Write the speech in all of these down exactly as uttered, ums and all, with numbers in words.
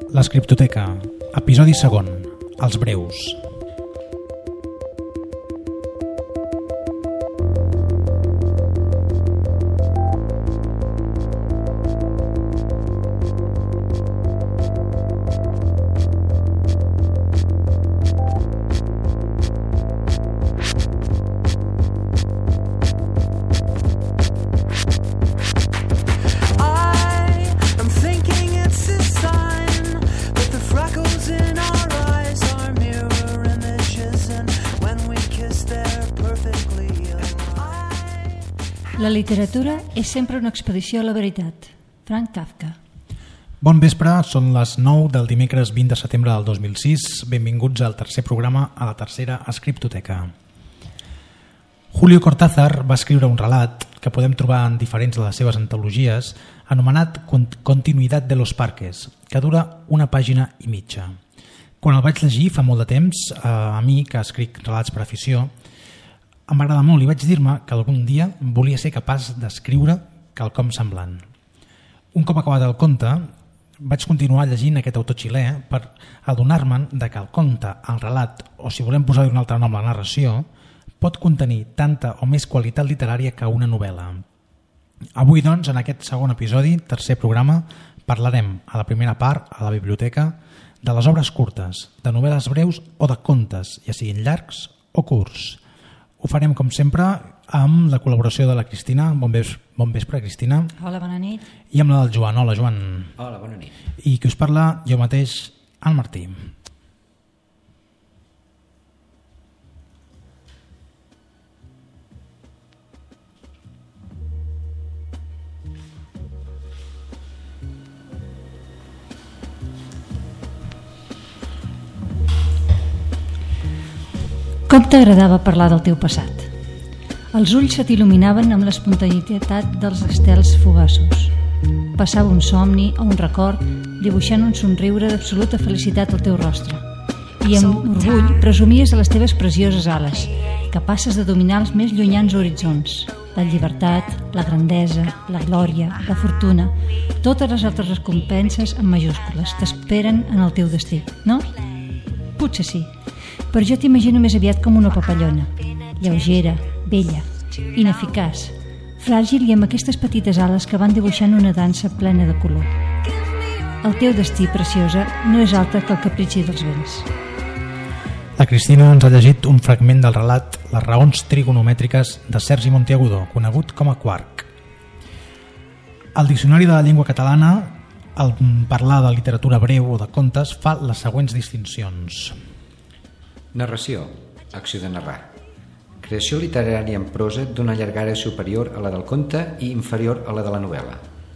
L'Escriptoteca, episodi segon, els breus. La literatura és sempre una expedició a la veritat. Frank Kafka. Bon vespre, són les nou del dimecres vint de setembre del dos mil sis. Benvinguts al tercer programa, a la tercera Escriptoteca. Julio Cortázar va escriure un relat que podem trobar en diferents de les seves antologies, anomenat Continuidad de los Parques, que dura una pàgina i mitja. Quan el vaig llegir fa molt de temps, a mi, que escric relats per afició, em va agradar molt i vaig dir-me que algun dia volia ser capaç d'escriure quelcom semblant. Un cop acabat el conte, vaig continuar llegint aquest autor xilè per adonar-me'n que el conte, el relat, o si volem posar-hi un altre nom, la narració, pot contenir tanta o més qualitat literària que una novel·la. Avui, doncs, en aquest segon episodi, tercer programa, parlarem a la primera part, a la biblioteca, de les obres curtes, de novel·les breus o de contes, ja siguin llargs o curts. Ho farem, com sempre, amb la col·laboració de la Cristina. Bon vespre, bon vespre, Cristina. Hola, bona nit. I amb la del Joan. Hola, Joan. Hola, bona nit. I qui us parla, jo mateix, el Martí. Com t'agradava parlar del teu passat? Els ulls se t'il·luminaven amb l'espontaneïtat dels estels fugaços. Passava un somni o un record, dibuixant un somriure d'absoluta felicitat al teu rostre. I amb orgull presumies de les teves precioses ales, capaces de dominar els més llunyans horitzons. La llibertat, la grandesa, la glòria, la fortuna, totes les altres recompenses en majúscules t'esperen en el teu destí, no? Potser sí. Però jo t'imagino més aviat com una papallona, lleugera, vella, ineficaç, fràgil i amb aquestes petites ales que van dibuixant una dansa plena de color. El teu destí, preciosa, no és altre que el capritxi dels vents. La Cristina ens ha llegit un fragment del relat Les raons trigonomètriques de Sergi Monteagudo, conegut com a Quark. El Diccionari de la Llengua Catalana, al parlar de literatura breu o de contes, fa les següents distincions. Narració, acció de narrar. Creació literària en prosa d'una llargària superior a la del conte i inferior a la de la novel·la.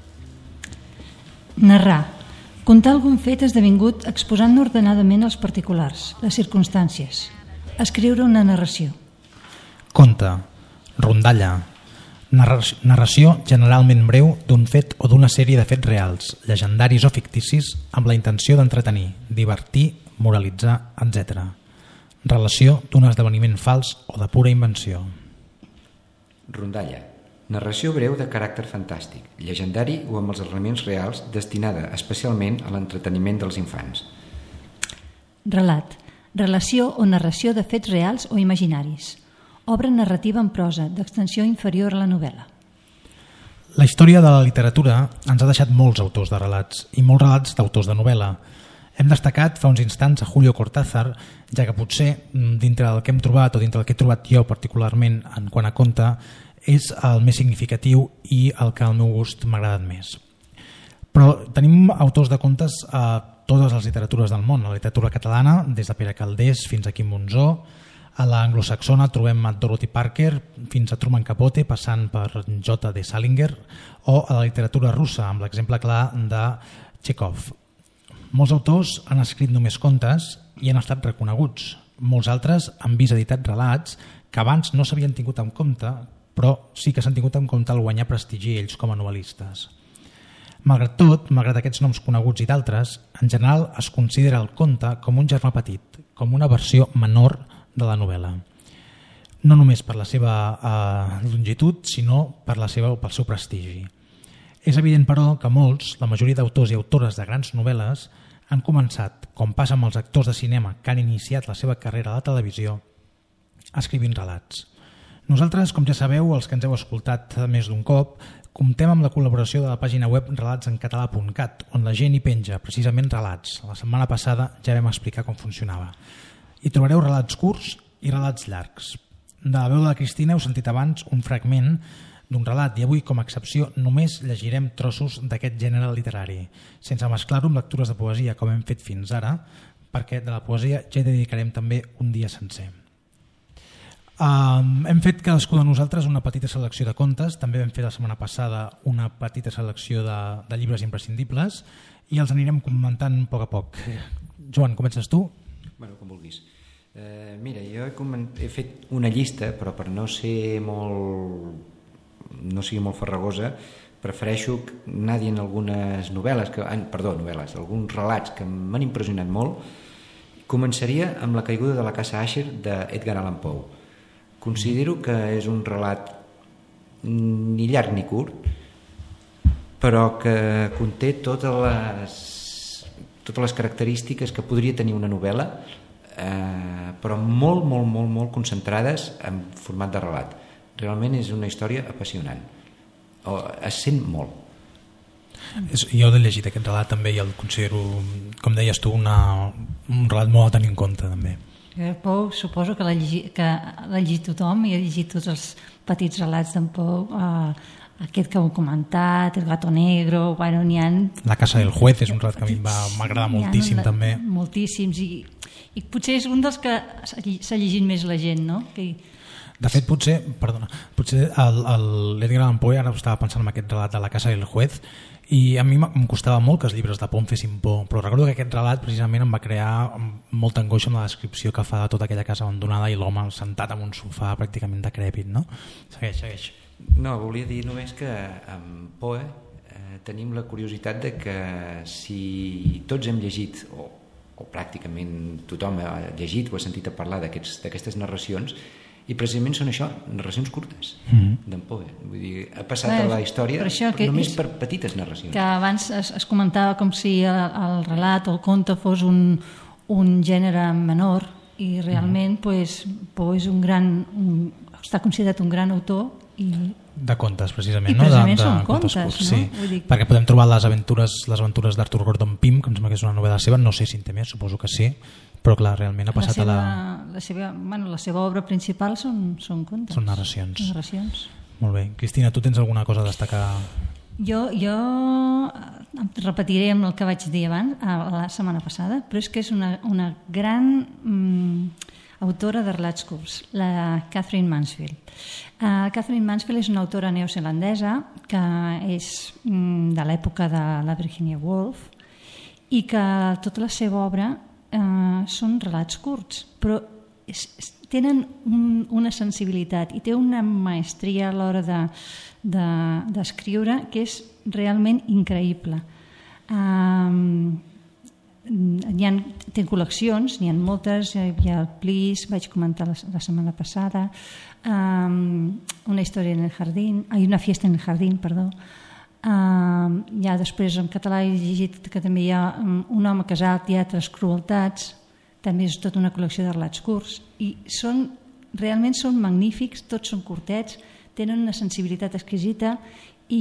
Narrar. Contar algun fet esdevingut exposant ordenadament els particulars, les circumstàncies. Escriure una narració. Conte. Rondalla. Narració generalment breu d'un fet o d'una sèrie de fets reals, llegendaris o ficticis, amb la intenció d'entretenir, divertir, moralitzar, etcètera. Relació d'un esdeveniment fals o de pura invenció. Rondalla. Narració breu de caràcter fantàstic, llegendari o amb els elements reals, destinada especialment a l'entreteniment dels infants. Relat. Relació o narració de fets reals o imaginaris. Obra narrativa en prosa, d'extensió inferior a la novel·la. La història de la literatura ens ha deixat molts autors de relats i molts relats d'autors de novel·la. Hem destacat fa uns instants a Julio Cortázar, ja que potser dintre del que hem trobat o dintre del que he trobat jo particularment en quant a conte és el més significatiu i el que al meu gust m'ha agradat més. Però tenim autors de contes a totes les literatures del món, a la literatura catalana, des de Pere Calders fins a Quim Monzó, a l'anglosaxona trobem a Dorothy Parker fins a Truman Capote, passant per J D Salinger, o a la literatura russa, amb l'exemple clar de Chekhov. Molts autors han escrit només contes i han estat reconeguts. Molts altres han vist editats relats que abans no s'havien tingut en compte, però sí que s'han tingut en compte al guanyar prestigi ells com a novel·listes. Malgrat tot, malgrat aquests noms coneguts i d'altres, en general es considera el conte com un germà petit, com una versió menor de la novel·la. No només per la seva eh, longitud, sinó per la seva, pel seu prestigi. És evident, però, que molts, la majoria d'autors i autores de grans novel·les, Han començat, com passa amb els actors de cinema que han iniciat la seva carrera a la televisió, escrivint relats. Nosaltres, com ja sabeu, els que ens heu escoltat més d'un cop, comptem amb la col·laboració de la pàgina web relats en català punt cat, on la gent hi penja precisament relats. La setmana passada ja vam explicar com funcionava. Hi trobareu relats curts i relats llargs. De la veu de la Cristina heu sentit abans un fragment d'un relat i avui, com a excepció, només llegirem trossos d'aquest gènere literari, sense mesclar-ho amb lectures de poesia com hem fet fins ara, perquè de la poesia ja hi dedicarem també un dia sencer. Um, hem fet cadascú de nosaltres una petita selecció de contes, també vam fer la setmana passada una petita selecció de, de llibres imprescindibles i els anirem comentant a poc a poc. Joan, comences tu? Bueno, com vulguis. Eh, mira, jo he, coment... he fet una llista, però per no ser molt... no sigui molt farragosa, prefereixo anar dient algunes novel·les, que... perdó, novel·les, alguns relats que m'han impressionat molt. Començaria amb La caiguda de la casa Asher d'Edgar Allan Poe. Considero que és un relat ni llarg ni curt, però que conté totes les, totes les característiques que podria tenir una novel·la, eh, però molt, molt, molt, molt concentrades en format de relat. Realment és una història apassionant. O, es sent molt. És, jo he llegit aquest relat també i el considero, com deies tu, una, un relat molt a tenir en compte també. Poe suposo que l'ha llegit, que l'ha llegit tothom i ha llegit tots els petits relats d'en Poe, eh, aquest que heu comentat, El gato negro, bueno, n'hi ha... La casa del juez és un relat que a mi m'agrada moltíssim una, també. Moltíssims i, i potser és un dels que s'ha llegit més la gent, no? Que... De fet, potser, perdona, potser l'Edgar Allan Poe, ara estava pensant en aquest relat de La casa del juez, i a mi em costava molt que els llibres de Poe em fessin por, però recordo que aquest relat precisament em va crear molta angoixa amb la descripció que fa de tota aquella casa abandonada i l'home sentat en un sofà pràcticament decrèpit, no? Segueix, segueix. No, volia dir només que amb Poe eh, tenim la curiositat de que si tots hem llegit, o, o pràcticament tothom ha llegit o ha sentit a parlar d'aquestes narracions, i precisament són això, narracions curtes mm-hmm. d'en Poe. Vull dir, ha passat Bé, a la història per això, però només és, per petites narracions. Que abans es, es comentava com si el, el relat o el conte fos un, un gènere menor i realment mm-hmm. pues, Poe és un gran un, està considerat un gran autor i de contes precisament, I no? precisament de, de són contes, contes curts, no? sí. Vull dir... perquè podem trobar les aventures les aventures d'Arthur Gordon Pym, que em sembla que és una novel·la seva, no sé si en té més, suposo que sí, però clar, realment ha passat la seva, a la... La seva, bueno, la seva obra principal són, són contes. Són narracions. narracions. Molt bé. Cristina, tu tens alguna cosa a destacar? Jo, jo em repetiré amb el que vaig dir abans, la setmana passada, però és que és una, una gran mm, autora de relats curts, la Catherine Mansfield. Uh, Catherine Mansfield és una autora neozelandesa que és mm, de l'època de la Virginia Woolf i que tota la seva obra Uh, són relats curts, però és, és, tenen un, una sensibilitat i té una maestria a l'hora d'escriure de, de, que és realment increïble. Um, hi ha, té col·leccions, n'hi ha moltes, hi ha el Plis, vaig comentar la, la setmana passada, um, una història en el jardín, hay una fiesta en el jardín, perdó. Uh, ja després en català he llegit que també hi ha um, un home casat i altres crueltats, també és tota una col·lecció de relats curts i són, realment són magnífics, tots són curtets, tenen una sensibilitat exquisita i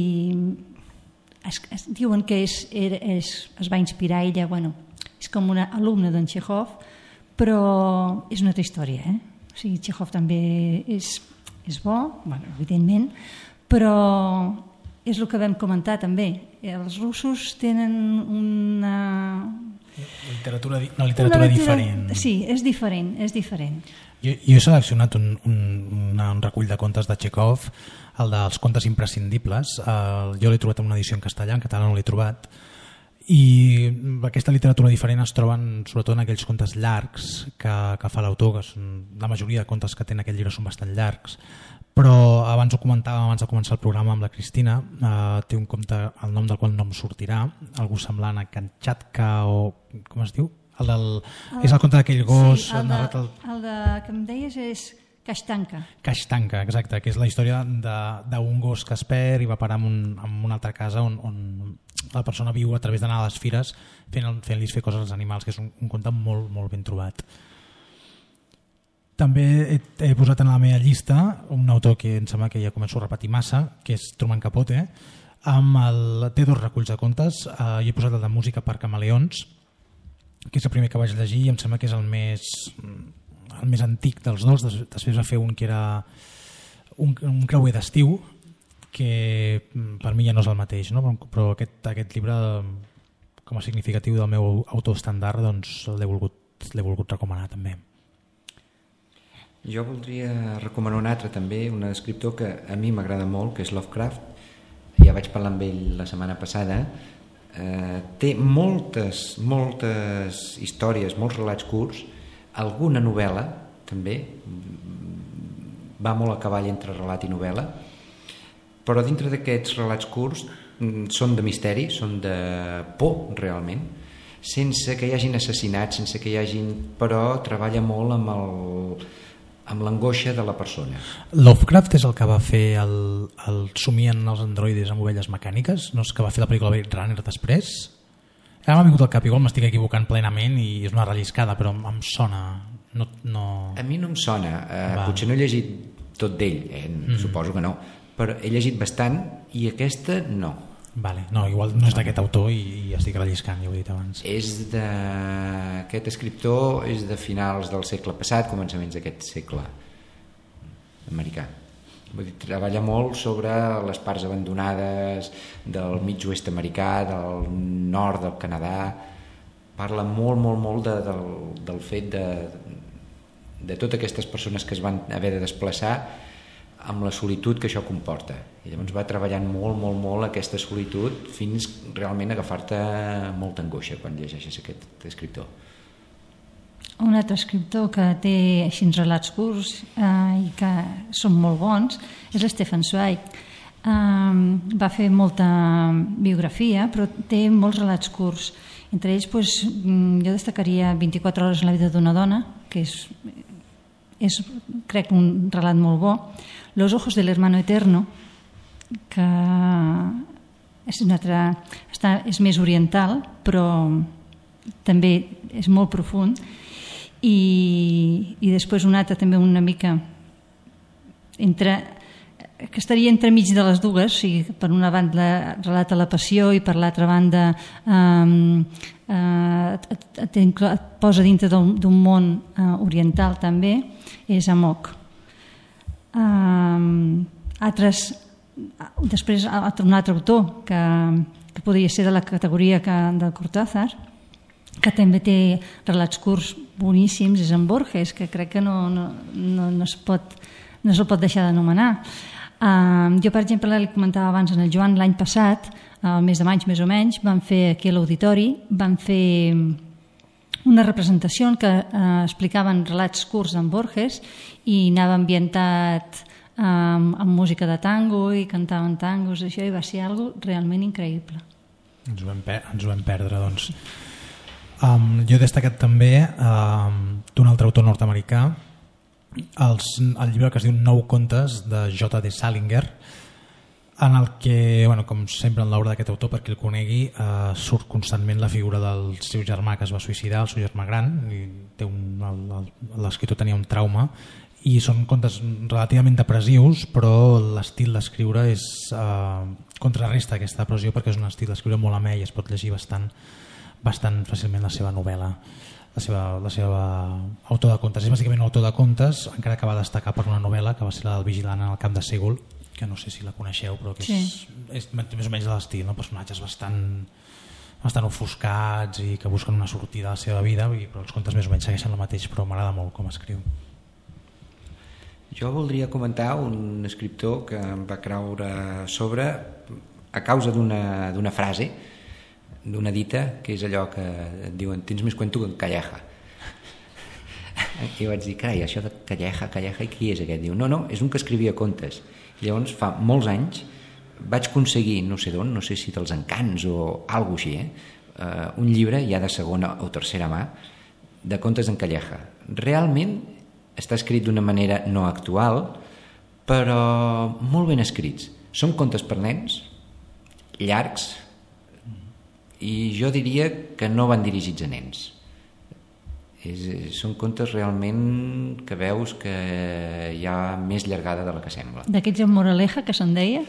es, es diuen que és, és, es va inspirar ella, bueno, és com una alumna d'en Chekhov, però és una altra història, eh? O sigui, Chekhov també és, és bo, bueno, evidentment, però és el que vam comentar també. Els russos tenen una... Una literatura, una literatura una diferent. Sí, és diferent, és diferent. Jo, jo he seleccionat un, un, un recull de contes de Chekhov, el dels contes imprescindibles. El, jo l'he trobat en una edició en castellà, en català no l'he trobat. I aquesta literatura diferent es troben sobretot en aquells contes llargs que, que fa l'autor, que són, la majoria de contes que té en aquell llibre són bastant llargs. Però abans ho comentàvem, abans de començar el programa amb la Cristina, eh, té un conte, el nom del qual no em sortirà, algú semblant a Kamchatka o com es diu? El del, el, és el conte d'aquell gos... Sí, el, de, el... el de, que em deies és Kashtanka. Kashtanka, exacte, que és la història d'un gos que es perd i va parar en, un, en una altra casa on, on la persona viu a través d'anar a les fires fent-los fent fer coses als animals, que és un, un conte molt, molt ben trobat. També he, he posat en la meva llista un autor que em sembla que ja començo a repetir massa, que és Truman Capote. Amb el, té dos reculls de contes, eh, hi he posat el de Música per camaleons, que és el primer que vaig llegir i em sembla que és el més, el més antic dels dos. Després va fer un que era un, un creuer d'estiu, que per mi ja no és el mateix, no? Però aquest, aquest llibre, com a significatiu del meu autor estàndard, doncs l'he volgut, l'he volgut recomanar també. Jo voldria recomanar un altre també, un escriptor que a mi m'agrada molt, que és Lovecraft. Ja vaig parlar amb ell la setmana passada. Eh, té moltes, moltes històries, molts relats curts, alguna novel·la també, va molt a cavall entre relat i novel·la, però dintre d'aquests relats curts són de misteri, són de por realment, sense que hi hagin assassinats, sense que hi hagin... però treballa molt amb el... amb l'angoixa de la persona. Lovecraft és el que va fer el, el Somien els androides amb ovelles mecàniques? No és que va fer la pel·lícula Blade Runner després? Ara m'ha vingut al cap, igual m'estic equivocant plenament i és una relliscada, però em sona... No, no... A mi no em sona, eh, potser no he llegit tot d'ell, eh? mm. Suposo que no, però he llegit bastant i aquesta no. Vale. No, igual no és d'aquest autor i, i estic relliscant, ja ho he dit abans. És de... Aquest escriptor és de finals del segle passat, començaments d'aquest segle americà. Vull dir, treballa molt sobre les parts abandonades del mig oest americà, del nord del Canadà. Parla molt, molt, molt de, del, del fet de, de totes aquestes persones que es van haver de desplaçar amb la solitud que això comporta. I llavors va treballant molt, molt, molt aquesta solitud fins realment a agafar-te molta angoixa quan llegeixes aquest escriptor. Un altre escriptor que té així relats curts eh, i que són molt bons és l'Stefan Zweig. Eh, va fer molta biografia, però té molts relats curts. Entre ells, doncs, jo destacaria vint-i-quatre hores en la vida d'una dona, que és, és, crec, un relat molt bo. Los ojos del hermano eterno, que és, una altra, està, és més oriental, però també és molt profund. I, i després un altre també una mica entre, que estaria entremig de les dues, o sigui, per una banda relata la passió i per l'altra banda um, uh, et, et, et posa dintre d'un món uh, oriental també, és Amok. Um, altres, després un altre autor que, que podria ser de la categoria que, del Cortázar, que també té relats curts boníssims, és en Borges, que crec que no, no, no, no, es, pot, no es pot deixar d'anomenar. Uh, jo, per exemple, li comentava abans en el Joan, l'any passat, al mes de maig més o menys, van fer aquí a l'auditori, van fer una representació en què uh, explicaven relats curts d'en Borges i anava ambientat um, amb música de tango i cantaven tangos, això, i va ser algo realment increïble. Ens ho vam, per ens ho vam perdre, doncs. Um, jo he destacat també um, d'un altre autor nord-americà els, el llibre que es diu Nou contes de J D Salinger, en el que, bueno, com sempre en l'obra d'aquest autor, per qui el conegui, eh, surt constantment la figura del seu germà que es va suïcidar, el seu germà gran, i té un, l'escriptor tenia un trauma, i són contes relativament depressius, però l'estil d'escriure és eh, contrarresta aquesta depressió, perquè és un estil d'escriure molt amè i es pot llegir bastant, bastant fàcilment la seva novel·la, la seva, la seva autor de contes. És bàsicament un autor de contes, encara que va destacar per una novel·la que va ser la del Vigilant en el camp de Ségol, que no sé si la coneixeu, però que és, sí. és més o menys de l'estil, no? Personatges bastant, bastant ofuscats i que busquen una sortida a la seva vida, però els contes més o menys segueixen el mateix, però m'agrada molt com escriu. Jo voldria comentar un escriptor que em va creure sobre a causa d'una d'una frase, d'una dita, que és allò que et diuen tens més cuento que en Calleja. I vaig dir, carai, això de Calleja, Calleja, i qui és aquest? Diu, no, no, és un que escrivia contes. I llavors fa molts anys vaig aconseguir, no sé d'on, no sé si dels Encants o alguna cosa així, eh? Uh, un llibre ja de segona o tercera mà de contes d'en Calleja. Realment està escrit d'una manera no actual, però molt ben escrits. Són contes per nens, llargs, i jo diria que no van dirigits a nens. És, són contes realment que veus que hi ha més llargada de la que sembla. D'aquests amb moraleja que se'n deia?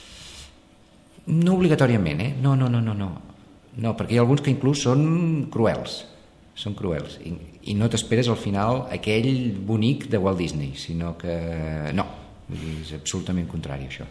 No obligatòriament, eh? No, no, no, no, no. No, perquè hi ha alguns que inclús són cruels. Són cruels. I, i no t'esperes al final aquell bonic de Walt Disney, sinó que no, és absolutament contrari a això.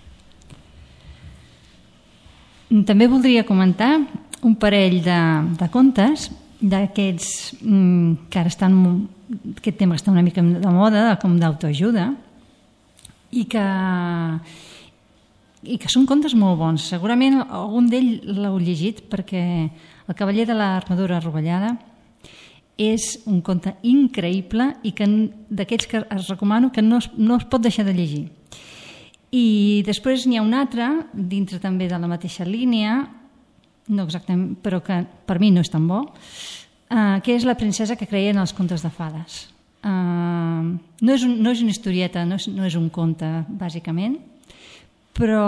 També voldria comentar un parell de, de contes d'aquests mm, que ara estan, aquest tema està una mica de moda, com d'autoajuda, i que i que són contes molt bons. Segurament algun d'ell l'heu llegit, perquè El cavaller de l'armadura rovellada és un conte increïble i que d'aquells que es recomano que no es, no es pot deixar de llegir. I després n'hi ha un altre, dintre també de la mateixa línia, no exactament, però que per mi no és tan bo, eh, que és La princesa que creia en els contes de fades. Eh, no, és un, no és una historieta, no és, no és un conte, bàsicament, però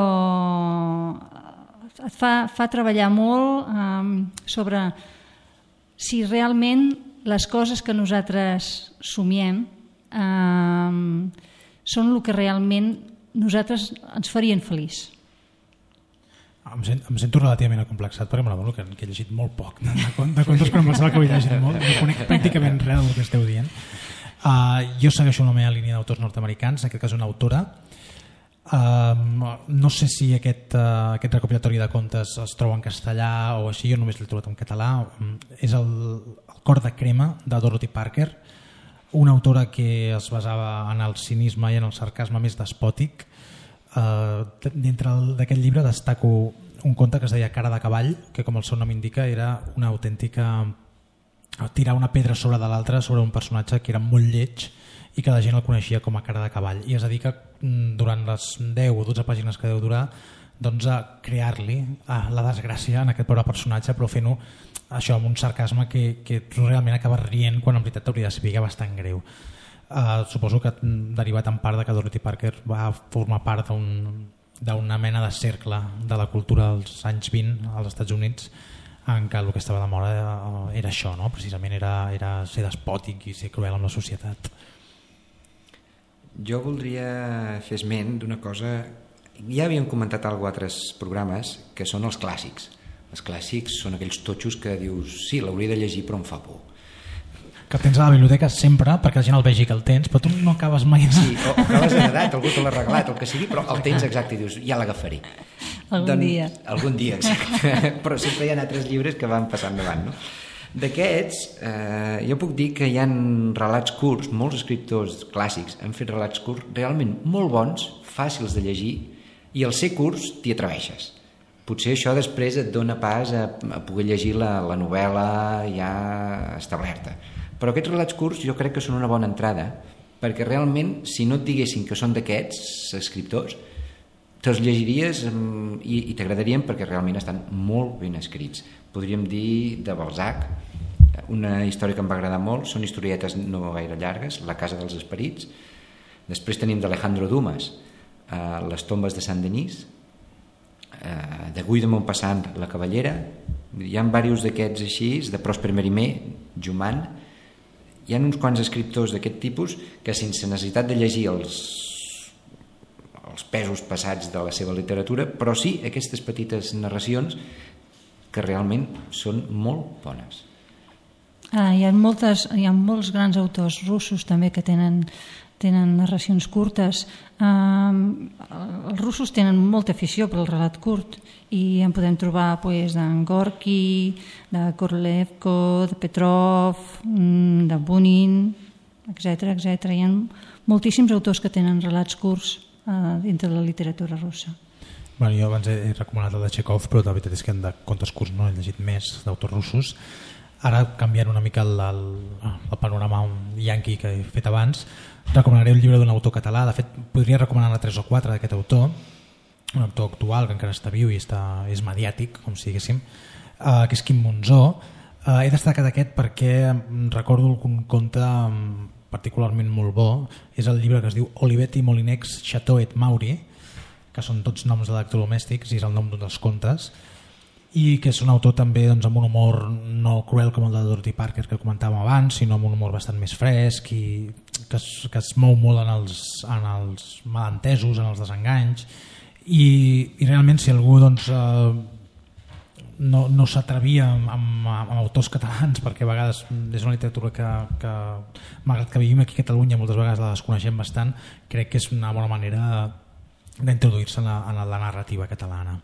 et fa, fa treballar molt eh, sobre si realment les coses que nosaltres somiem eh, són el que realment nosaltres ens farien feliç. Em, sent, em sento relativament acomplexat perquè m'adono que, que he llegit molt poc de, de, de contes, però em pensava que ho he llegit molt, no conec pràcticament res del que esteu dient. Uh, jo segueixo la meva línia d'autors nord-americans, en aquest cas una autora. Uh, no sé si aquest, uh, aquest recopilatori de contes es troba en castellà o així, jo només l'he trobat en català. Um, és el, el Cor de crema de Dorothy Parker, una autora que es basava en el cinisme i en el sarcasme més despòtic. Uh, dintre d'aquest llibre destaco un conte que es deia Cara de cavall, que com el seu nom indica era una autèntica tirar una pedra sobre de l'altra sobre un personatge que era molt lleig i que la gent el coneixia com a Cara de cavall, i es dedica durant les deu o dotze pàgines que deu durar doncs a crear-li a la desgràcia en aquest pobre personatge, però fent-ho això amb un sarcasme que, que realment acaba rient quan en veritat hauria de ser bastant greu. Uh, suposo que derivat en part de que Dorothy Parker va formar part d'una mena de cercle de la cultura dels anys vint als Estats Units, en què el que estava de moda era això, no? Precisament era, era ser despòtic i ser cruel amb la societat. Jo voldria fer esment d'una cosa, ja havíem comentat alguna cosa a altres programes, que són els clàssics. Els clàssics són aquells totxos que dius sí, l'hauria de llegir però em fa por. Que el tens a la biblioteca sempre perquè la gent el vegi que el tens, però tu no acabes mai. Sí, o, o acabes heredat, algú te l'ha regalat, el que sigui, però el tens exacte i dius, ja l'agafaré. Algun doncs, dia. Algun dia, exacte. Però sempre hi ha altres llibres que van passant davant, no? D'aquests, eh, jo puc dir que hi ha relats curts, molts escriptors clàssics han fet relats curts realment molt bons, fàcils de llegir, i al ser curts t'hi atreveixes. Potser això després et dona pas a, a poder llegir la, la novel·la ja establerta. Però aquests relats curts jo crec que són una bona entrada, perquè realment, si no et diguessin que són d'aquests escriptors, te'ls llegiries i, i t'agradarien perquè realment estan molt ben escrits. Podríem dir de Balzac, una història que em va agradar molt, són historietes no gaire llargues, La casa dels esperits. Després tenim d'Alejandro Dumas, eh, Les tombes de Saint-Denis, eh, de Guy de Maupassant, La cavallera. Hi ha diversos d'aquests així, de Prosper Mérimée, Juman. Hi ha uns quants escriptors d'aquest tipus que sense necessitat de llegir els, els pesos passats de la seva literatura, però sí aquestes petites narracions que realment són molt bones. Ah, hi ha moltes, hi ha molts grans autors russos també que tenen, tenen narracions curtes. Uh, els russos tenen molta afició pel relat curt i en podem trobar pues, d'en Gorky, de Korolev, de Petrov, de Bunin, etcètera etcètera. Hi ha moltíssims autors que tenen relats curts uh, dintre de la literatura russa. Bueno, jo abans he recomanat el de Chekhov, però la veritat és que de contes curts no he llegit més d'autors russos. Ara, canviant una mica el, el, el panorama yanqui que he fet abans, recomanaré el llibre d'un autor català. De fet, podria recomanar tres o quatre d'aquest autor, un autor actual que encara està viu i està, és mediàtic, com si diguéssim, uh, que és Quim Monzó. Uh, he destacat aquest perquè recordo un conte particularment molt bo, és el llibre que es diu Olivetti, Molinex, Chateau et Maury, que són tots noms d'electrodomèstics i és el nom d'un dels contes, i que és un autor també doncs, amb un humor no cruel com el de Dorothy Parker que comentàvem abans, sinó amb un humor bastant més fresc i que es, que es mou molt en els, en els malentesos, en els desenganys i, i realment si algú doncs, eh, no, no s'atrevia amb, amb, amb autors catalans perquè a vegades és una literatura que, que malgrat que vivim aquí a Catalunya moltes vegades la desconeixem bastant, crec que és una bona manera d'introduir-se en, la, en la narrativa catalana.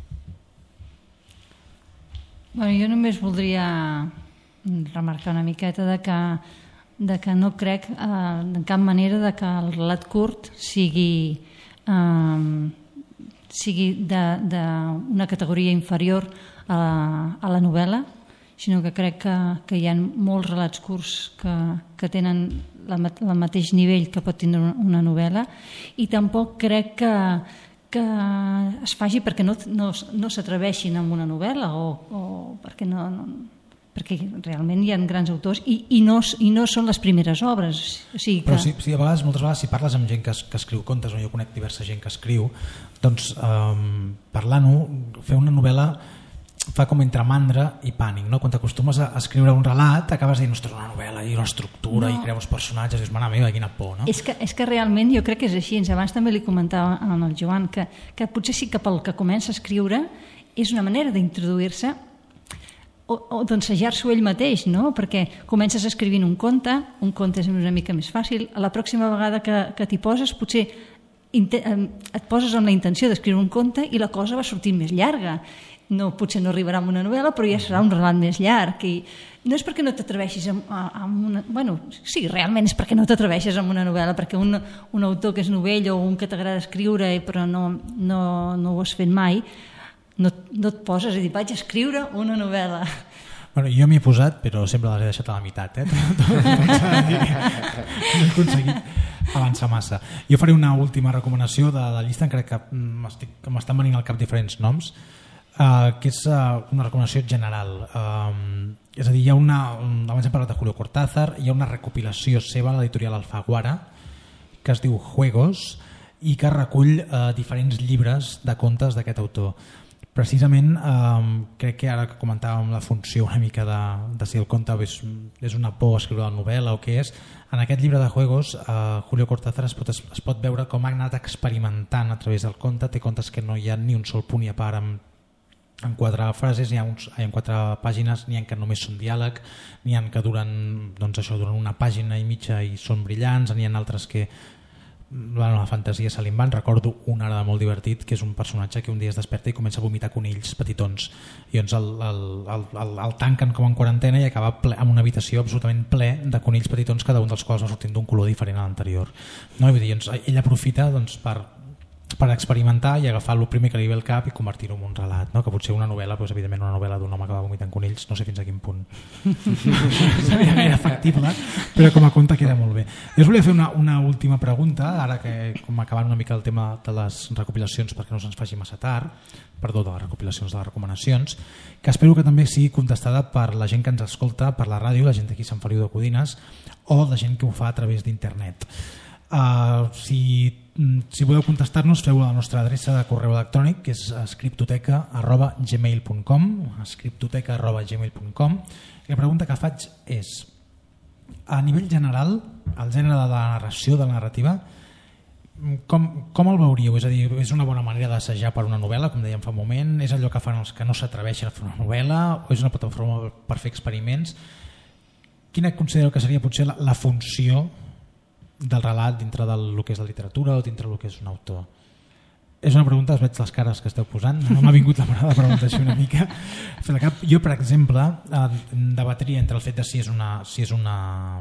Bueno, jo només voldria remarcar una miqueta de que, de que no crec eh, de cap manera de que el relat curt sigui, eh, sigui d'una categoria inferior a la, a la novel·la, sinó que crec que, que hi ha molts relats curts que, que tenen la, el mateix nivell que pot tindre una, una novel·la i tampoc crec que que es faci perquè no, no, no s'atreveixin amb una novel·la o, o perquè, no, no, perquè realment hi ha grans autors i, i, no, i no són les primeres obres. O sigui que... Però sí, sí, a vegades, moltes vegades si parles amb gent que, es, que escriu contes, o jo conec diversa gent que escriu, doncs um, parlant-ho, fer una novel·la fa com entre mandra i pànic, no? Quan t'acostumes a escriure un relat acabes dient, ostres, una novel·la i una estructura no. I crear uns personatges, i dius, mare meva, quina por, no? És que, és que realment jo crec que és així. Abans també li comentava al Joan que, que potser sí que pel que comença a escriure és una manera d'introduir-se o, o d'ensejar-s'ho ell mateix, no? Perquè comences escrivint un conte, un conte és una mica més fàcil, a la pròxima vegada que, que t'hi poses potser et poses amb la intenció d'escriure un conte i la cosa va sortir més llarga. No, potser no arribarà a una novel·la, però ja serà un relat més llarg. I no és perquè no t'atreveixis amb, amb una... Bueno, sí, realment és perquè no t'atreveixis amb una novel·la, perquè un, un autor que és novell o un que t'agrada escriure però no, no, no ho has fet mai, no, no et poses a dir, vaig a escriure una novel·la. Bueno, jo m'hi he posat, però sempre les he deixat a la meitat. Eh? No he aconseguit avançar massa. Jo faré una última recomanació de la llista, encara que m'estan venint al cap diferents noms, Uh, que és uh, una recomanació general. Um, és a dir, hi ha una, abans hem parlat de Julio Cortázar, hi ha una recopilació seva a l'editorial Alfaguara que es diu Juegos i que recull uh, diferents llibres de contes d'aquest autor. Precisament um, crec que ara que comentàvem la funció una mica de, de si el conte és, és una por escriure la novel·la o què és, en aquest llibre de Juegos uh, Julio Cortázar es pot, es pot veure com ha anat experimentant a través del conte. Té contes que no hi ha ni un sol punt i a part amb en quatre frases, n'hi ha, uns, en quatre pàgines, n'hi ha que només són diàleg, n'hi ha que duren, doncs això, duren una pàgina i mitja i són brillants, n'hi ha altres que bueno, la fantasia se li en van. Recordo un ara molt divertit que és un personatge que un dia es desperta i comença a vomitar conills petitons i llavors el, el, el, el, el tanquen com en quarantena i acaba ple, en una habitació absolutament ple de conills petitons, cada un dels quals va sortint d'un color diferent a l'anterior, no? I vull dir, doncs, ell aprofita doncs, per per experimentar i agafar el primer que li ve al cap i convertir-ho en un relat, no? Que potser una novel·la, doncs, evidentment una novel·la d'un home que va vomitant conills, no sé fins a quin punt seria gaire factible, però com a conte queda molt bé. Jo us volia fer una, una última pregunta, ara que com acabant una mica el tema de les recopilacions perquè no se'ns faci massa tard, perdó, de les recopilacions de les recomanacions, que espero que també sigui contestada per la gent que ens escolta per la ràdio, la gent d'aquí Sant Feliu de Codines, o la gent que ho fa a través d'internet. Uh, si, si voleu contestar-nos, feu la nostra adreça de correu electrònic, que és scriptoteca arroba gmail punt com, scriptoteca arroba gmail punt com. La pregunta que faig és, a nivell general, el gènere de la narració, de la narrativa, com, com el veuríeu? És a dir, és una bona manera d'assajar per una novel·la, com dèiem fa un moment? És allò que fan els que no s'atreveixen a fer una novel·la? O és una plataforma per fer experiments? Quina considereu que seria potser la, la funció del relat dintre del que és la literatura o dintre del que és un autor? És una pregunta, es veig les cares que esteu posant, no m'ha vingut la paraula de preguntar així una mica. Jo, per exemple, debatria entre el fet de si és, una, si és una,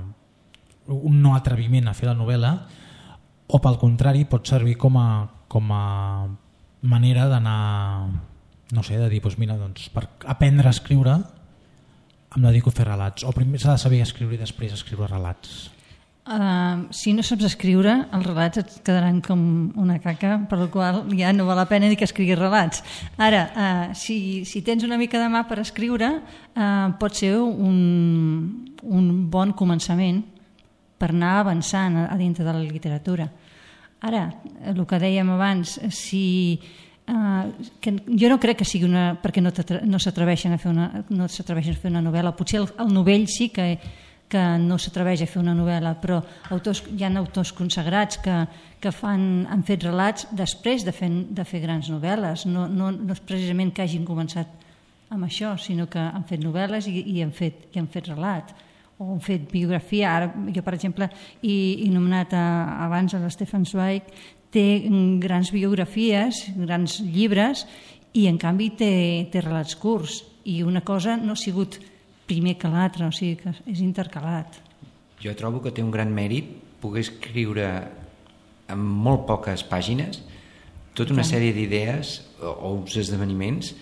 un no atreviment a fer la novel·la o, pel contrari, pot servir com a, com a manera d'anar, no sé, de dir, doncs mira, doncs, per aprendre a escriure em dedico a fer relats, o primer s'ha de saber escriure i després escriure relats. Uh, si no saps escriure, els relats et quedaran com una caca, per la qual ja no val la pena ni que escriguis relats. Ara, uh, si, si tens una mica de mà per escriure, uh, pot ser un, un bon començament per anar avançant a, a dintre de la literatura. Ara, el que dèiem abans, si Uh, que jo no crec que sigui una... perquè no, no s'atreveixen a fer una no s'atreveixen a fer una novel·la. Potser el, el novell sí que, que no s'atreveix a fer una novel·la, però autors, hi ha autors consagrats que, que fan, han fet relats després de fer, de fer grans novel·les. No, no, no és precisament que hagin començat amb això, sinó que han fet novel·les i, i, han, fet, i han fet relat o han fet biografia. Ara, jo, per exemple, he, he nomenat a, abans a l'Stefan Zweig, té grans biografies, grans llibres, i en canvi té, té relats curts. I una cosa no ha sigut primer que l'altra, o sigui que és intercalat. Jo trobo que té un gran mèrit poder escriure en molt poques pàgines tota una sèrie d'idees o, o uns esdeveniments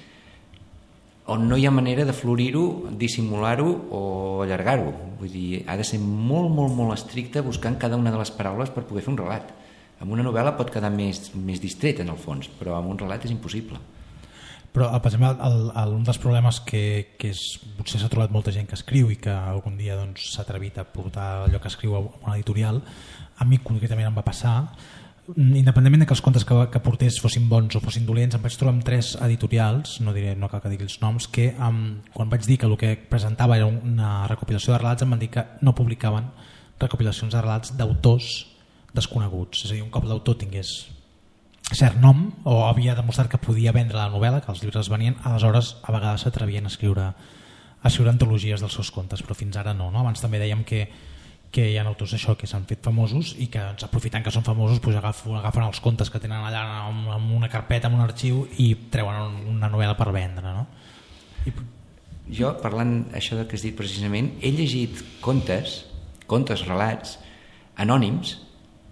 on no hi ha manera de florir-ho, dissimular-ho o allargar-ho. Vull dir, ha de ser molt, molt, molt estricte buscant cada una de les paraules per poder fer un relat. Amb una novel·la pot quedar més, més distret en el fons, però amb un relat és impossible. Però, per exemple, el, el, un dels problemes que, que és, potser s'ha trobat molta gent que escriu i que algun dia doncs, s'ha atrevit a portar allò que escriu a una editorial, a mi concretament em va passar, independentment de que els contes que, que portés fossin bons o fossin dolents, em vaig trobar amb tres editorials, no diré, no cal que digui els noms, que um, quan vaig dir que el que presentava era una recopilació de relats em van dir que no publicaven recopilacions de relats d'autors desconeguts. És a dir, un cop l'autor tingués cert nom o havia demostrat que podia vendre la novel·la, que els llibres venien, aleshores a vegades s'atrevien a escriure, a escriure antologies dels seus contes, però fins ara no, no? Abans també dèiem que, que hi ha autors això que s'han fet famosos i que doncs, aprofitant que són famosos doncs, agafen, agafen els contes que tenen allà en una carpeta, en un arxiu i treuen una novel·la per vendre, no? I... Jo, parlant això que has dit precisament, he llegit contes, contes, relats anònims,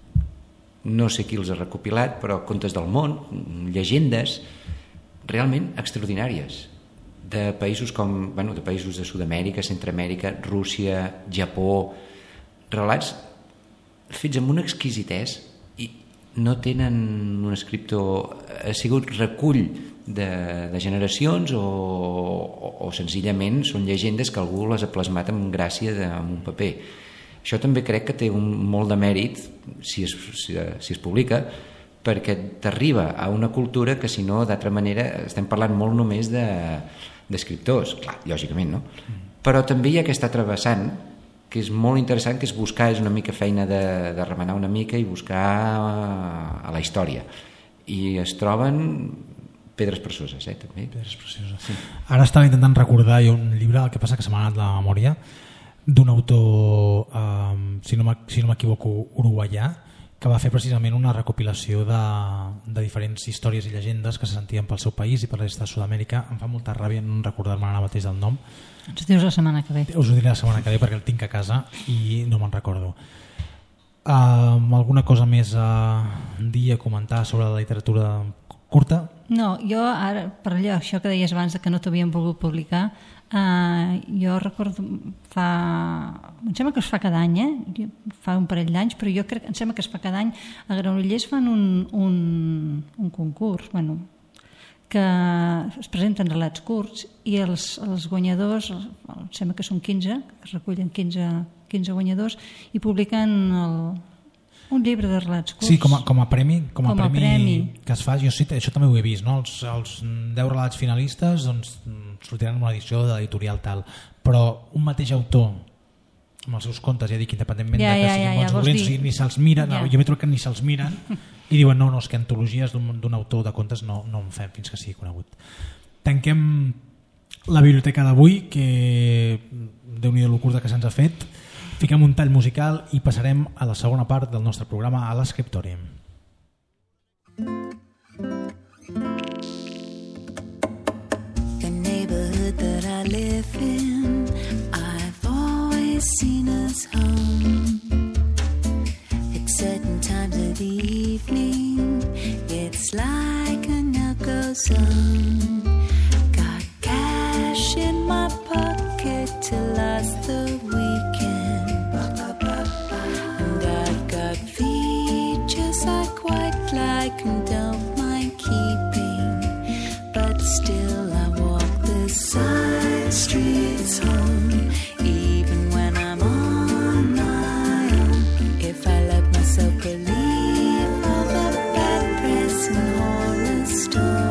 no sé qui els ha recopilat, però contes del món, llegendes realment extraordinàries de països com, bueno, de països de Sud-amèrica, Centroamèrica, Rússia, Japó, relats fets amb una exquisitès i no tenen un escriptor, ha sigut recull de, de generacions o, o, o senzillament són llegendes que algú les ha plasmat amb gràcia de, amb un paper. Això també crec que té un, molt de mèrit si es, si, si es publica, perquè t'arriba a una cultura que si no d'altra manera estem parlant molt només de, d'escriptors, clar, lògicament, no? Mm. Però també hi ha aquesta altra vessant que és molt interessant, que és buscar, és una mica feina de, de remenar una mica i buscar a la història, i es troben pedres precioses, eh, també. Pedres precioses. Sí. Ara estava intentant recordar jo un llibre, el que passa que se m'ha anat la memòria, d'un autor, eh, si no m'equivoco, uruguaià, que va fer precisament una recopilació de, de diferents històries i llegendes que se sentien pel seu país i per l'est de Sud-amèrica. Em fa molta ràbia no recordar-me ara mateix del nom. Ens dius la setmana que ve. Us ho diré la setmana que ve perquè el tinc a casa i no me'n recordo. Uh, alguna cosa més a dir, a comentar sobre la literatura curta? No, jo ara, per allò, això que deies abans de que no t'havien volgut publicar, Uh, jo recordo fa, em sembla que es fa cada any, eh? Fa un parell d'anys, però jo crec, em sembla que es fa cada any. A Granollers fan un, un, un concurs, bueno, que es presenten relats curts i els, els guanyadors, em sembla que són quinze, que es recullen quinze, quinze guanyadors i publiquen el, un llibre de relats curts. Sí, com a, com a premi, com a com a premi, premi que es fa, jo sí, això també ho he vist, no? Els, els deu relats finalistes doncs, sortiran en una edició de l'editorial tal, però un mateix autor amb els seus contes, ja dic, independentment ja, de que ja, siguin ja, bons ja, o dolents, dir... ni se'ls miren, ja. Jo m'he trobat que ni se'ls miren i diuen, no, no, és que antologies d'un autor de contes no, no en fem fins que sigui conegut. Tanquem la biblioteca d'avui, que Déu-n'hi-do lo curta que se'ns ha fet. Fiquem un tall musical i passarem a la segona part del nostre programa, a l'Escriptori. The neighborhood that I live in, I've always seen as home. At certain times of the evening, it's like a no-go zone. Got cash in my pocket to last the weekend. And I've got features I quite like and don't mind keeping, but still I walk the side streets home, even when I'm on my own. If I let myself believe all the bad press and horror stories,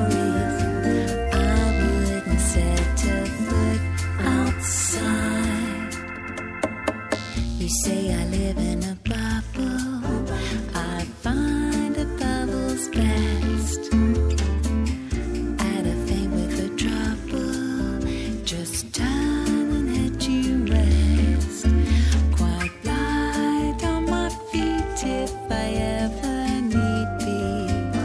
You say I live in a bubble. I find the bubbles best. At a thing with a trouble, just turn and head to rest. Quite light on my feet if I ever need be.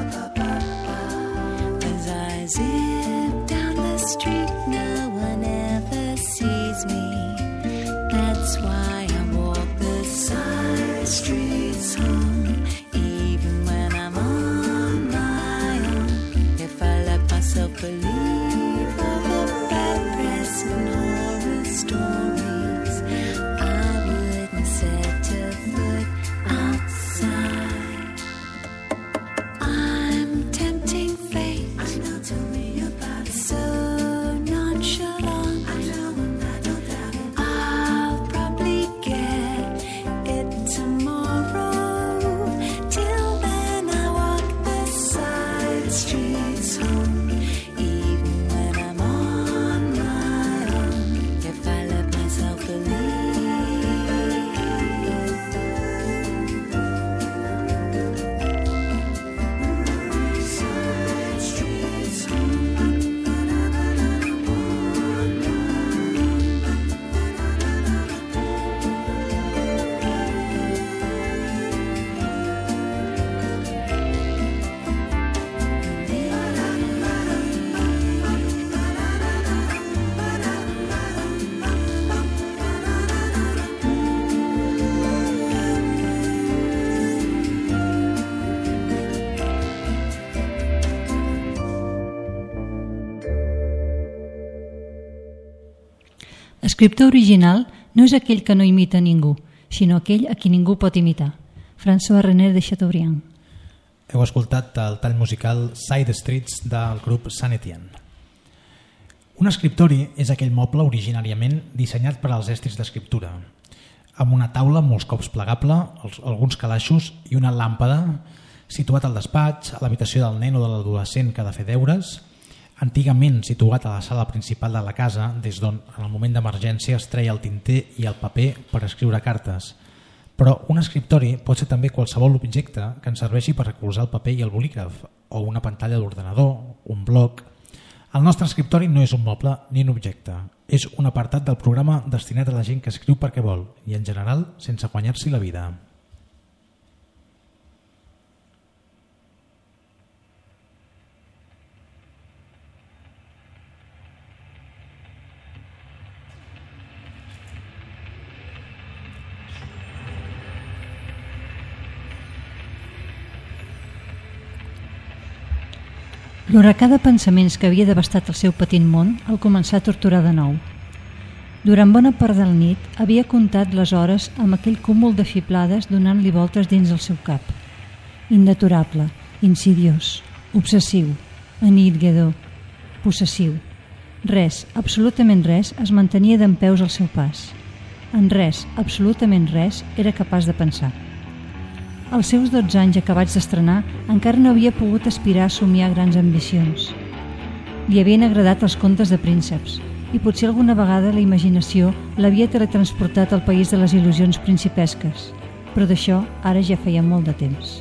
As I zip down the street, no one ever sees me. That's why I walk the side streets home, even when I'm on my own. If I let myself believe all the bad press and horror stories, I wouldn't set a foot outside. I'm tempting fate. I know, tell me about it. So nonchalant. I know, I know that. I'll probably get it tomorrow. Till then I walk the side streets home, even when I'm on my own. If I let myself believe. Side streets home. L'escriptor original no és aquell que no imita ningú, sinó aquell a qui ningú pot imitar. François René de Chateaubriand. Heu escoltat el tall musical Side Streets del grup Saint Etienne. Un escriptori és aquell moble originàriament dissenyat per als estris d'escriptura, amb una taula molts cops plegable, alguns calaixos i una làmpada situat al despatx, a l'habitació del nen o de l'adolescent que ha de fer deures, antigament situat a la sala principal de la casa, des d'on en el moment d'emergència es treia el tinter i el paper per escriure cartes. Però un escriptori pot ser també qualsevol objecte que ens serveixi per recolzar el paper i el bolígraf, o una pantalla d'ordenador, un bloc. El nostre escriptori no és un moble ni un objecte, és un apartat del programa destinat a la gent que escriu perquè vol i en general sense guanyar-s'hi la vida. L'huracà de pensaments que havia devastat el seu petit món el començà a torturar de nou. Durant bona part del nit havia comptat les hores amb aquell cúmul de fiblades donant-li voltes dins el seu cap. Indeturable, insidiós, obsessiu, enietgedor, possessiu. Res, absolutament res, es mantenia dempeus al seu pas. En res, absolutament res, era capaç de pensar. Als seus dotze anys acabats d'estrenar, encara no havia pogut aspirar a somiar grans ambicions. Li havien agradat els contes de prínceps i potser alguna vegada la imaginació l'havia teletransportat al país de les il·lusions principesques, però d'això ara ja feia molt de temps.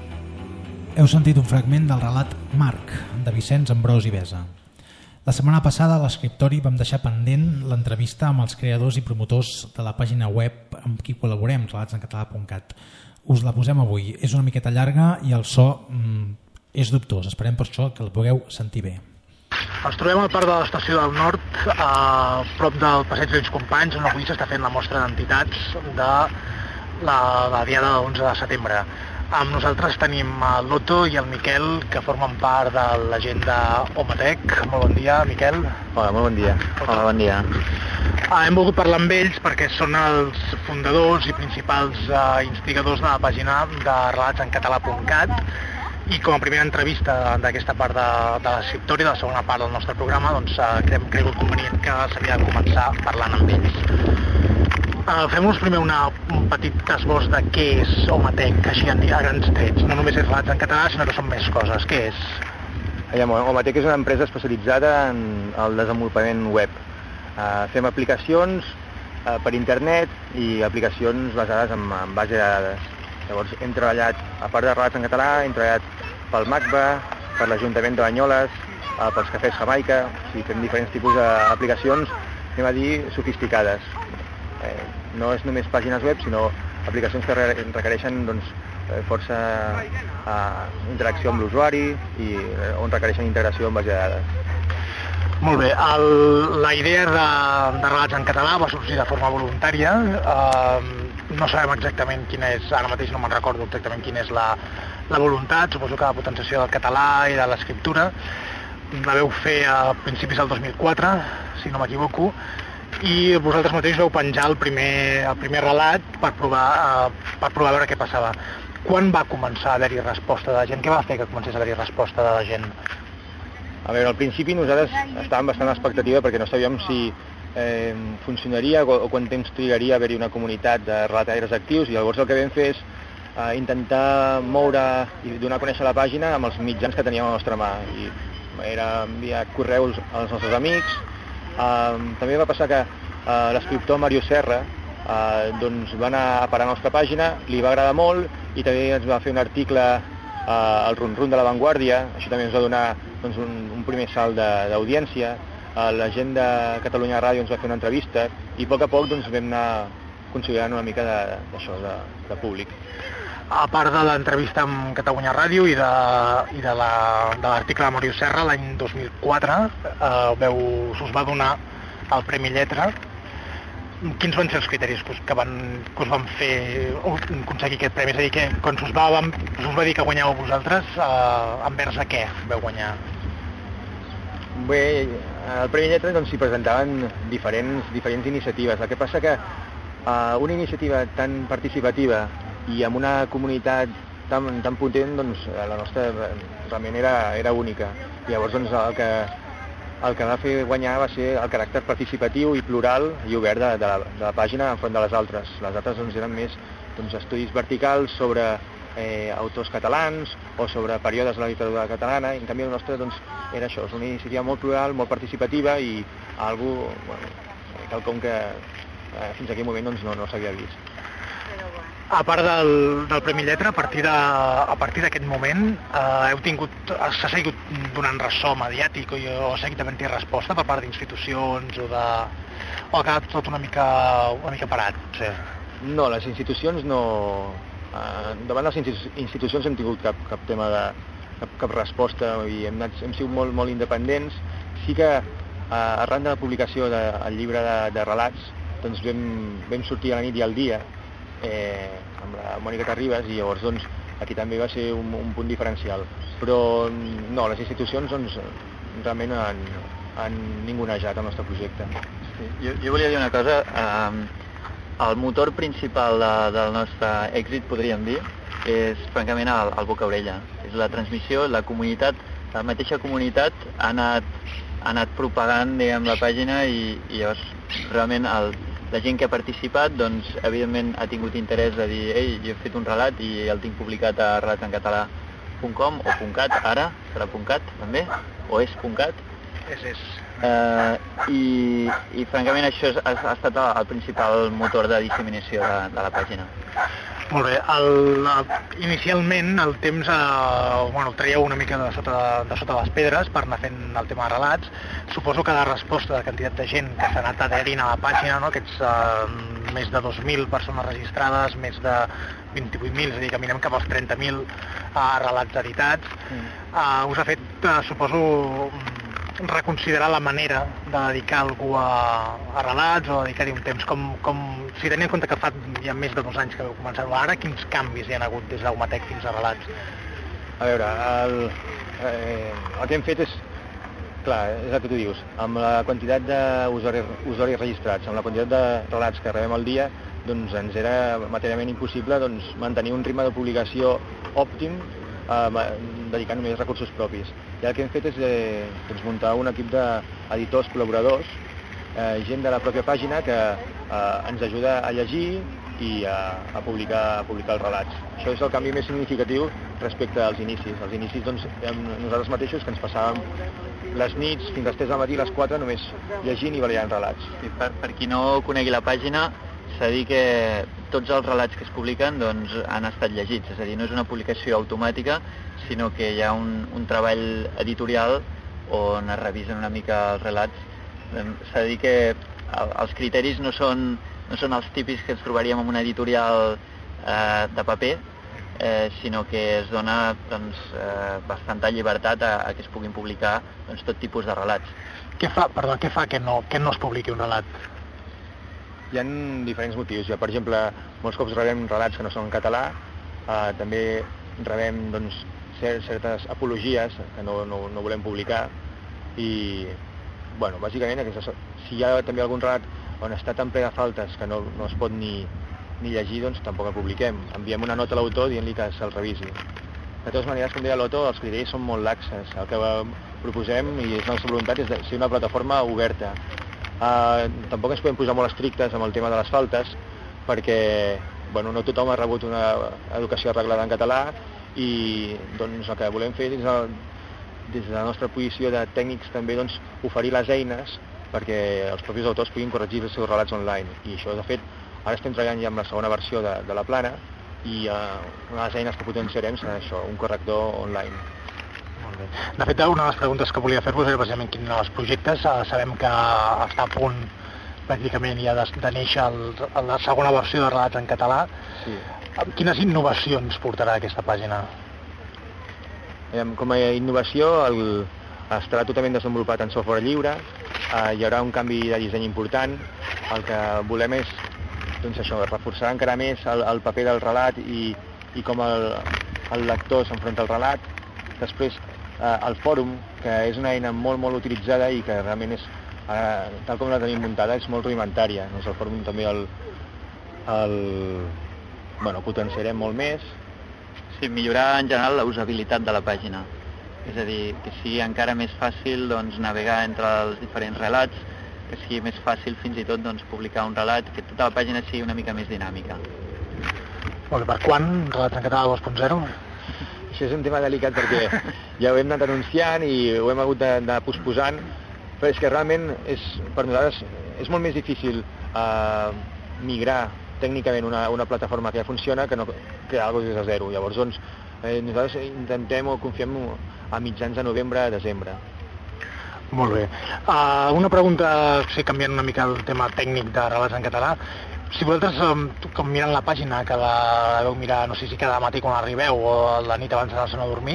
Heu sentit un fragment del relat Marc, de Vicenç Ambròs i Besa. La setmana passada a l'escriptori vam deixar pendent l'entrevista amb els creadors i promotors de la pàgina web amb qui col·laborem, relats en català punt cat. Us la posem avui. És una miqueta llarga i el so mm, és dubtós. Esperem per això que el pugueu sentir bé. Ens trobem al parc de l'Estació del Nord, a prop del Passeig dels Companys, on avui s'està fent la mostra d'entitats de la, la diada de l'onze de setembre. Amb nosaltres tenim el Loto i el Miquel, que formen part de la gent d'Homatec. Molt bon dia, Miquel. Hola, molt bon dia. Hola, bon dia. Ah, hem volgut parlar amb ells perquè són els fundadors i principals uh, instigadors de la pàgina de relats en català punt cat i com a primera entrevista d'aquesta part de, de l'escriptori, de la segona part del nostre programa, doncs uh, hem cregut convenient que s'havia de començar parlant amb ells. Uh, Fem-nos primer una, un petit esbós de què és Homatec, així a grans trets. No només és relats en català, sinó que són més coses. Què és? Homatec és una empresa especialitzada en el desenvolupament web. Uh, fem aplicacions eh, per internet i aplicacions basades en, en base de dades. Llavors hem treballat, a part de relats en català, hem treballat pel MACBA, per l'Ajuntament de Banyoles, eh, pels cafès Jamaica, o sigui, fem diferents tipus d'aplicacions, anem a dir, sofisticades. Eh, no és només pàgines web, sinó aplicacions que re requereixen doncs, força eh, interacció amb l'usuari i eh, on requereixen integració amb base de dades. Molt bé, el, la idea de, de relats en català va sorgir de forma voluntària. Eh, no sabem exactament quina és, ara mateix no me'n recordo exactament quina és la, la voluntat, suposo que la potenciació del català i de l'escriptura. La veu fer a principis del dos mil quatre, si no m'equivoco, i vosaltres mateixos vau penjar el primer, el primer relat per provar, eh, per provar a veure què passava. Quan va començar a haver-hi resposta de la gent? Què va fer que comencés a haver-hi resposta de la gent? A veure, al principi nosaltres estàvem bastant a l'expectativa perquè no sabíem si eh, funcionaria o, o quant temps trigaria a haver-hi una comunitat de relataires actius, i llavors el que vam fer és eh, intentar moure i donar a conèixer la pàgina amb els mitjans que teníem a la nostra mà. I era enviar correus als nostres amics. Eh, també va passar que eh, l'escriptor Mario Serra eh, doncs va anar a parar a la nostra pàgina, li va agradar molt i també ens va fer un article eh, al Run Run de La Vanguardia. Això també ens va donar doncs, un, un primer salt d'audiència. Eh, la gent de Catalunya Ràdio ens va fer una entrevista i a poc a poc doncs, vam anar consolidant una mica d'això, de, de, de públic. A part de l'entrevista amb Catalunya Ràdio i de, i de l'article de, de Mario Serra, l'any dos mil quatre eh, veu, us va donar el Premi Lletra. Quins van ser els criteris que us, que van, que us van fer aconseguir aquest premi? És a dir, que quan us va, us va dir que guanyàveu vosaltres, eh, envers a què vau guanyar? Bé, al Premi Lletra doncs, s'hi presentaven diferents, diferents iniciatives. El que passa que eh, una iniciativa tan participativa i amb una comunitat tan, tan potent, doncs la nostra realment era, era única. I llavors doncs, el que El que va fer guanyar va ser el caràcter participatiu i plural i obert de, de, la, de la pàgina enfront de les altres. Les altres doncs, eren més doncs, estudis verticals sobre eh, autors catalans o sobre períodes de la literatura catalana. En canvi, el nostre doncs, era això, és una iniciativa molt plural, molt participativa i algú, bueno, quelcom que eh, fins aquell moment doncs, no, no s'havia vist. A part del, del Premi Lletra, a partir de, a partir d'aquest moment, eh, heu tingut, s'ha seguit donant ressò mediàtic o, o s'ha seguit havent-hi resposta per part d'institucions o de... o ha quedat tot una mica, una mica parat, potser? No, les institucions no... Eh, davant les institucions hem tingut cap, cap tema de... cap, cap resposta i hem, anat, hem sigut molt, molt independents. Sí que eh, arran de la publicació del de, llibre de, de relats, doncs vam, vam sortir a la nit i al dia, Eh, amb la Mònica Terribas, i llavors doncs, aquí també va ser un, un punt diferencial. Però no, les institucions doncs, realment han, han ningunejat el nostre projecte. Sí, jo, jo volia dir una cosa. Eh, el motor principal de, del nostre èxit, podríem dir, és francament el, el boca a orella. És la transmissió, la comunitat, la mateixa comunitat ha anat, ha anat propagant, diguem, la pàgina i, i llavors realment el la gent que ha participat, doncs, evidentment ha tingut interès de dir ei, jo he fet un relat i el tinc publicat a relats en català punt com o .cat, ara serà .cat també, o és .cat. És, és. Eh, i, i francament això ha, ha estat el, el principal motor de disseminació de, de la pàgina. Molt bé, el, inicialment el temps eh, bueno, el traieu una mica de sota, de sota les pedres per anar fent el tema de relats. Suposo que la resposta de quantitat de gent que s'ha anat adherint a la pàgina, no? Aquests eh, més de dos mil persones registrades, més de vint-i-vuit mil, és a dir, caminem cap als trenta mil eh, relats editats, mm. eh, us ha fet, eh, suposo, reconsiderar la manera de dedicar algú a, a relats o dedicar-hi un temps, com, com, si tenia en compte que fa ja més de dos anys que vau començar-ho ara, quins canvis hi ha hagut des d'Aumatec fins a relats? A veure, el, eh, el que hem fet és, clar, és el que tu dius, amb la quantitat d'usuaris usuaris registrats, amb la quantitat de relats que rebem al dia, doncs ens era materialment impossible doncs, mantenir un ritme de publicació òptim eh, dedicant només recursos propis. I el que hem fet és eh, doncs, muntar un equip d'editors col·laboradors, eh, gent de la pròpia pàgina que eh, ens ajuda a llegir i a, a, publicar, a publicar els relats. Això és el canvi més significatiu respecte als inicis. Als inicis, doncs, nosaltres mateixos, que ens passàvem les nits fins a les tres del matí, a les quatre, només llegint i validant relats. I per, per qui no conegui la pàgina, s'ha de dir que tots els relats que es publiquen doncs, han estat llegits, és a dir, no és una publicació automàtica, sinó que hi ha un, un treball editorial on es revisen una mica els relats. S'ha de dir que els criteris no són, no són els típics que ens trobaríem en una editorial eh, de paper, eh, sinó que es dona doncs, eh, bastanta llibertat a, a que es puguin publicar doncs, tot tipus de relats. Què fa, perdó, què fa que no, que no es publiqui un relat? Hi ha diferents motius. Jo, per exemple, molts cops rebem relats que no són en català, eh, també rebem doncs, certes apologies que no, no, no volem publicar i, bueno, bàsicament, aquesta, si hi ha també algun relat on està tan ple de faltes que no, no es pot ni, ni llegir, doncs tampoc el publiquem. Enviem una nota a l'autor dient-li que se'l revisi. De totes maneres, com deia l'autor, els criteris són molt laxes. El que proposem, i és la nostra voluntat, és de ser una plataforma oberta. Uh, tampoc ens podem posar molt estrictes amb el tema de les faltes, perquè bueno, no tothom ha rebut una educació arreglada en català i doncs, el que volem fer des de, des de la nostra posició de tècnics també doncs, oferir les eines perquè els propis autors puguin corregir els seus relats online. I això, de fet, ara estem treballant ja amb la segona versió de, de la plana i uh, una de les eines que potenciarem serà això, un corrector online. Molt bé. De fet, una de les preguntes que volia fer-vos era precisament quins dels projectes. Uh, sabem que està a punt pràcticament ja de, de néixer el, la segona versió de relats en català. Sí. Quines innovacions portarà aquesta pàgina? Com a innovació, el, estarà totalment desenvolupat en software lliure, eh, hi haurà un canvi de disseny important, el que volem és doncs això, reforçar encara més el, el paper del relat i, i com el, el lector s'enfronta al relat. Després, eh, el fòrum, que és una eina molt, molt utilitzada i que realment és, eh, tal com la tenim muntada, és molt rudimentària. Doncs el fòrum també el, el bueno, potenciarem molt més. Sí, millorar en general la usabilitat de la pàgina. És a dir, que sigui encara més fàcil doncs, navegar entre els diferents relats, que sigui més fàcil fins i tot doncs, publicar un relat, que tota la pàgina sigui una mica més dinàmica. Molt bé, per quan relats en català dos punt zero? Això és un tema delicat perquè ja ho hem anat anunciant i ho hem hagut d'anar posposant, però és que realment és, per nosaltres és molt més difícil eh, migrar tècnicament una, una plataforma que ja funciona que no crear alguna cosa des de zero. Llavors, doncs, eh, nosaltres intentem o confiem a mitjans de novembre a desembre. Molt bé. Uh, una pregunta, sí, canviant una mica el tema tècnic de relats en català. Si vosaltres, um, com mirant la pàgina, que la veu mirar, no sé si cada matí quan arribeu o la nit abans d'anar-se'n a dormir,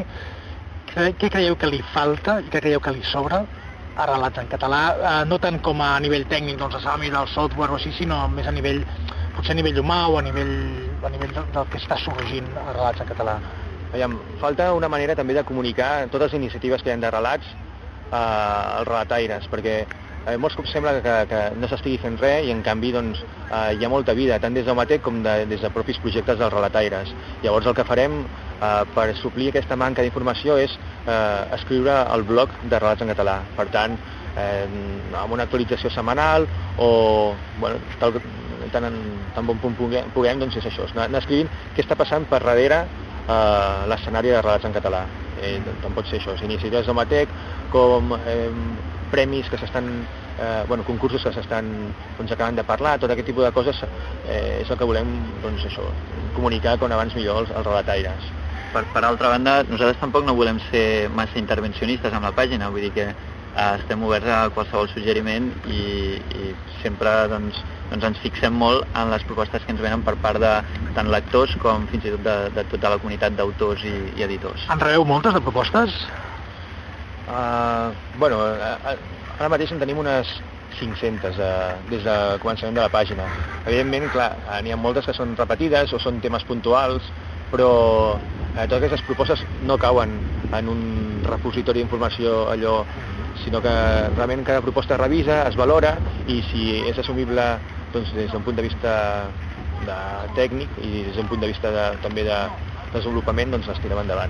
què creieu que li falta i què creieu que li sobra a relats en català? Uh, no tant com a nivell tècnic, doncs, s'ha de mirar el software o així, sinó més a nivell potser a nivell humà o a nivell, a nivell del que està sorgint a relats en català. Aviam, falta una manera també de comunicar totes les iniciatives que hi ha de relats eh, als relataires, perquè eh, molts cops sembla que, que no s'estigui fent res i en canvi doncs, eh, hi ha molta vida, tant des d'Omatec com de, des de propis projectes dels relataires. Llavors el que farem eh, per suplir aquesta manca d'informació és eh, escriure el blog de relats en català. Per tant, eh, amb una actualització setmanal o bueno, tal, tant, en, tan bon punt puguem, puguem doncs és això, anar escrivint què està passant per darrere eh, l'escenari de relats en català. Eh, tant pot ser això, iniciatives d'Omatec com eh, premis que s'estan, eh, bueno, concursos que s'estan doncs, acabant de parlar, tot aquest tipus de coses eh, és el que volem doncs, això, comunicar com abans millor els, els relataires. Per, per altra banda, nosaltres tampoc no volem ser massa intervencionistes amb la pàgina, vull dir que eh, estem oberts a qualsevol suggeriment i, i sempre doncs, doncs ens fixem molt en les propostes que ens venen per part de tant lectors com fins i tot de, de tota la comunitat d'autors i, i editors. En rebeu moltes de propostes? Uh, bueno, ara mateix en tenim unes cinc-centes uh, des del començament de la pàgina. Evidentment, clar, n'hi ha moltes que són repetides o són temes puntuals, però eh, totes aquestes propostes no cauen en un repositori d'informació allò, sinó que realment cada proposta es revisa, es valora i si és assumible doncs, des d'un punt de vista de tècnic i des d'un punt de vista de, també de desenvolupament, doncs les tirem endavant.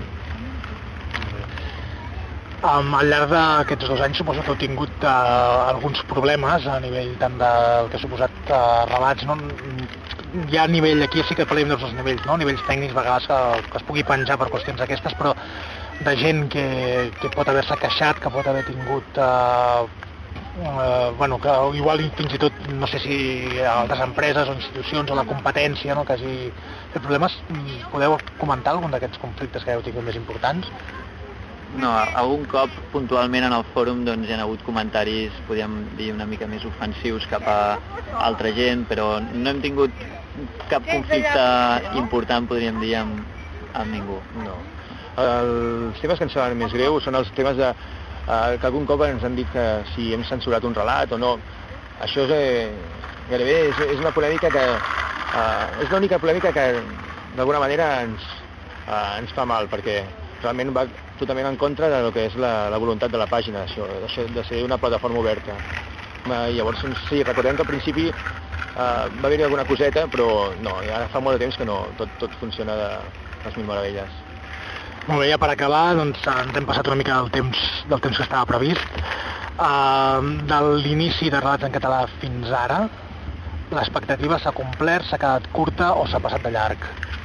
Um, al llarg d'aquests dos anys suposo que heu tingut uh, alguns problemes a nivell tant del que ha suposat uh, relats, no? hi ha nivell, aquí sí que parlem dels dos nivells, no? Nivells tècnics, a vegades que, que es pugui penjar per qüestions d'aquestes, però de gent que, que pot haver-se queixat, que pot haver tingut, uh, uh, bueno, que igual fins i tot, no sé si altres empreses o institucions o la competència, no?, que hagi fet problemes. Podeu comentar algun d'aquests conflictes que heu tingut més importants? No, algun cop puntualment en el fòrum doncs, hi ha hagut comentaris, podríem dir, una mica més ofensius cap a altra gent, però no hem tingut cap conflicte important, podríem dir, amb, amb ningú. No. Els temes que ens semblen més greus són els temes de, eh, que algun cop ens han dit que si hem censurat un relat o no. Això és, eh, gairebé és, és una polèmica que... Eh, és l'única polèmica que d'alguna manera ens, eh, ens fa mal, perquè realment va totalment en contra de lo que és la, la voluntat de la pàgina, això, això de ser una plataforma oberta. Eh, llavors, sí, recordem que al principi eh, va haver-hi alguna coseta, però no, ja fa molt de temps que no, tot, tot funciona de les mil meravelles. Molt bé, ja per acabar, doncs ens hem passat una mica del temps, del temps que estava previst. Uh, de l'inici de Relats en Català fins ara, l'expectativa s'ha complert, s'ha quedat curta o s'ha passat de llarg?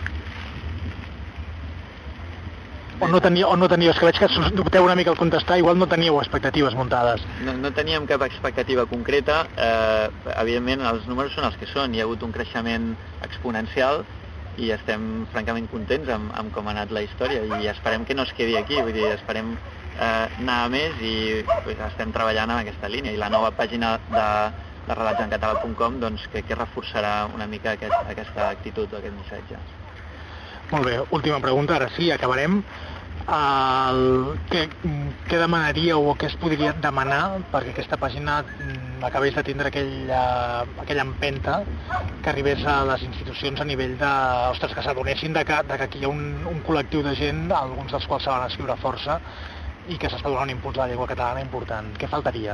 O no teníeu, o no teníeu, és que veig que dubteu una mica al contestar, igual no teníeu expectatives muntades. No, no teníem cap expectativa concreta, eh, evidentment els números són els que són, hi ha hagut un creixement exponencial i estem francament contents amb, amb com ha anat la història i esperem que no es quedi aquí, vull dir, esperem eh, anar a més i pues, estem treballant en aquesta línia i la nova pàgina de, de relats en català punt com doncs, que, que reforçarà una mica aquest, aquesta actitud o aquest missatge. Molt bé, última pregunta, ara sí, acabarem. El, què, què demanaríeu o què es podria demanar perquè aquesta pàgina acabés de tindre aquella, aquella empenta que arribés a les institucions a nivell de, ostres, que s'adonessin de, que, de que aquí hi ha un, un col·lectiu de gent, alguns dels quals saben escriure força i que s'està donant un impuls a la llengua catalana important. Què faltaria?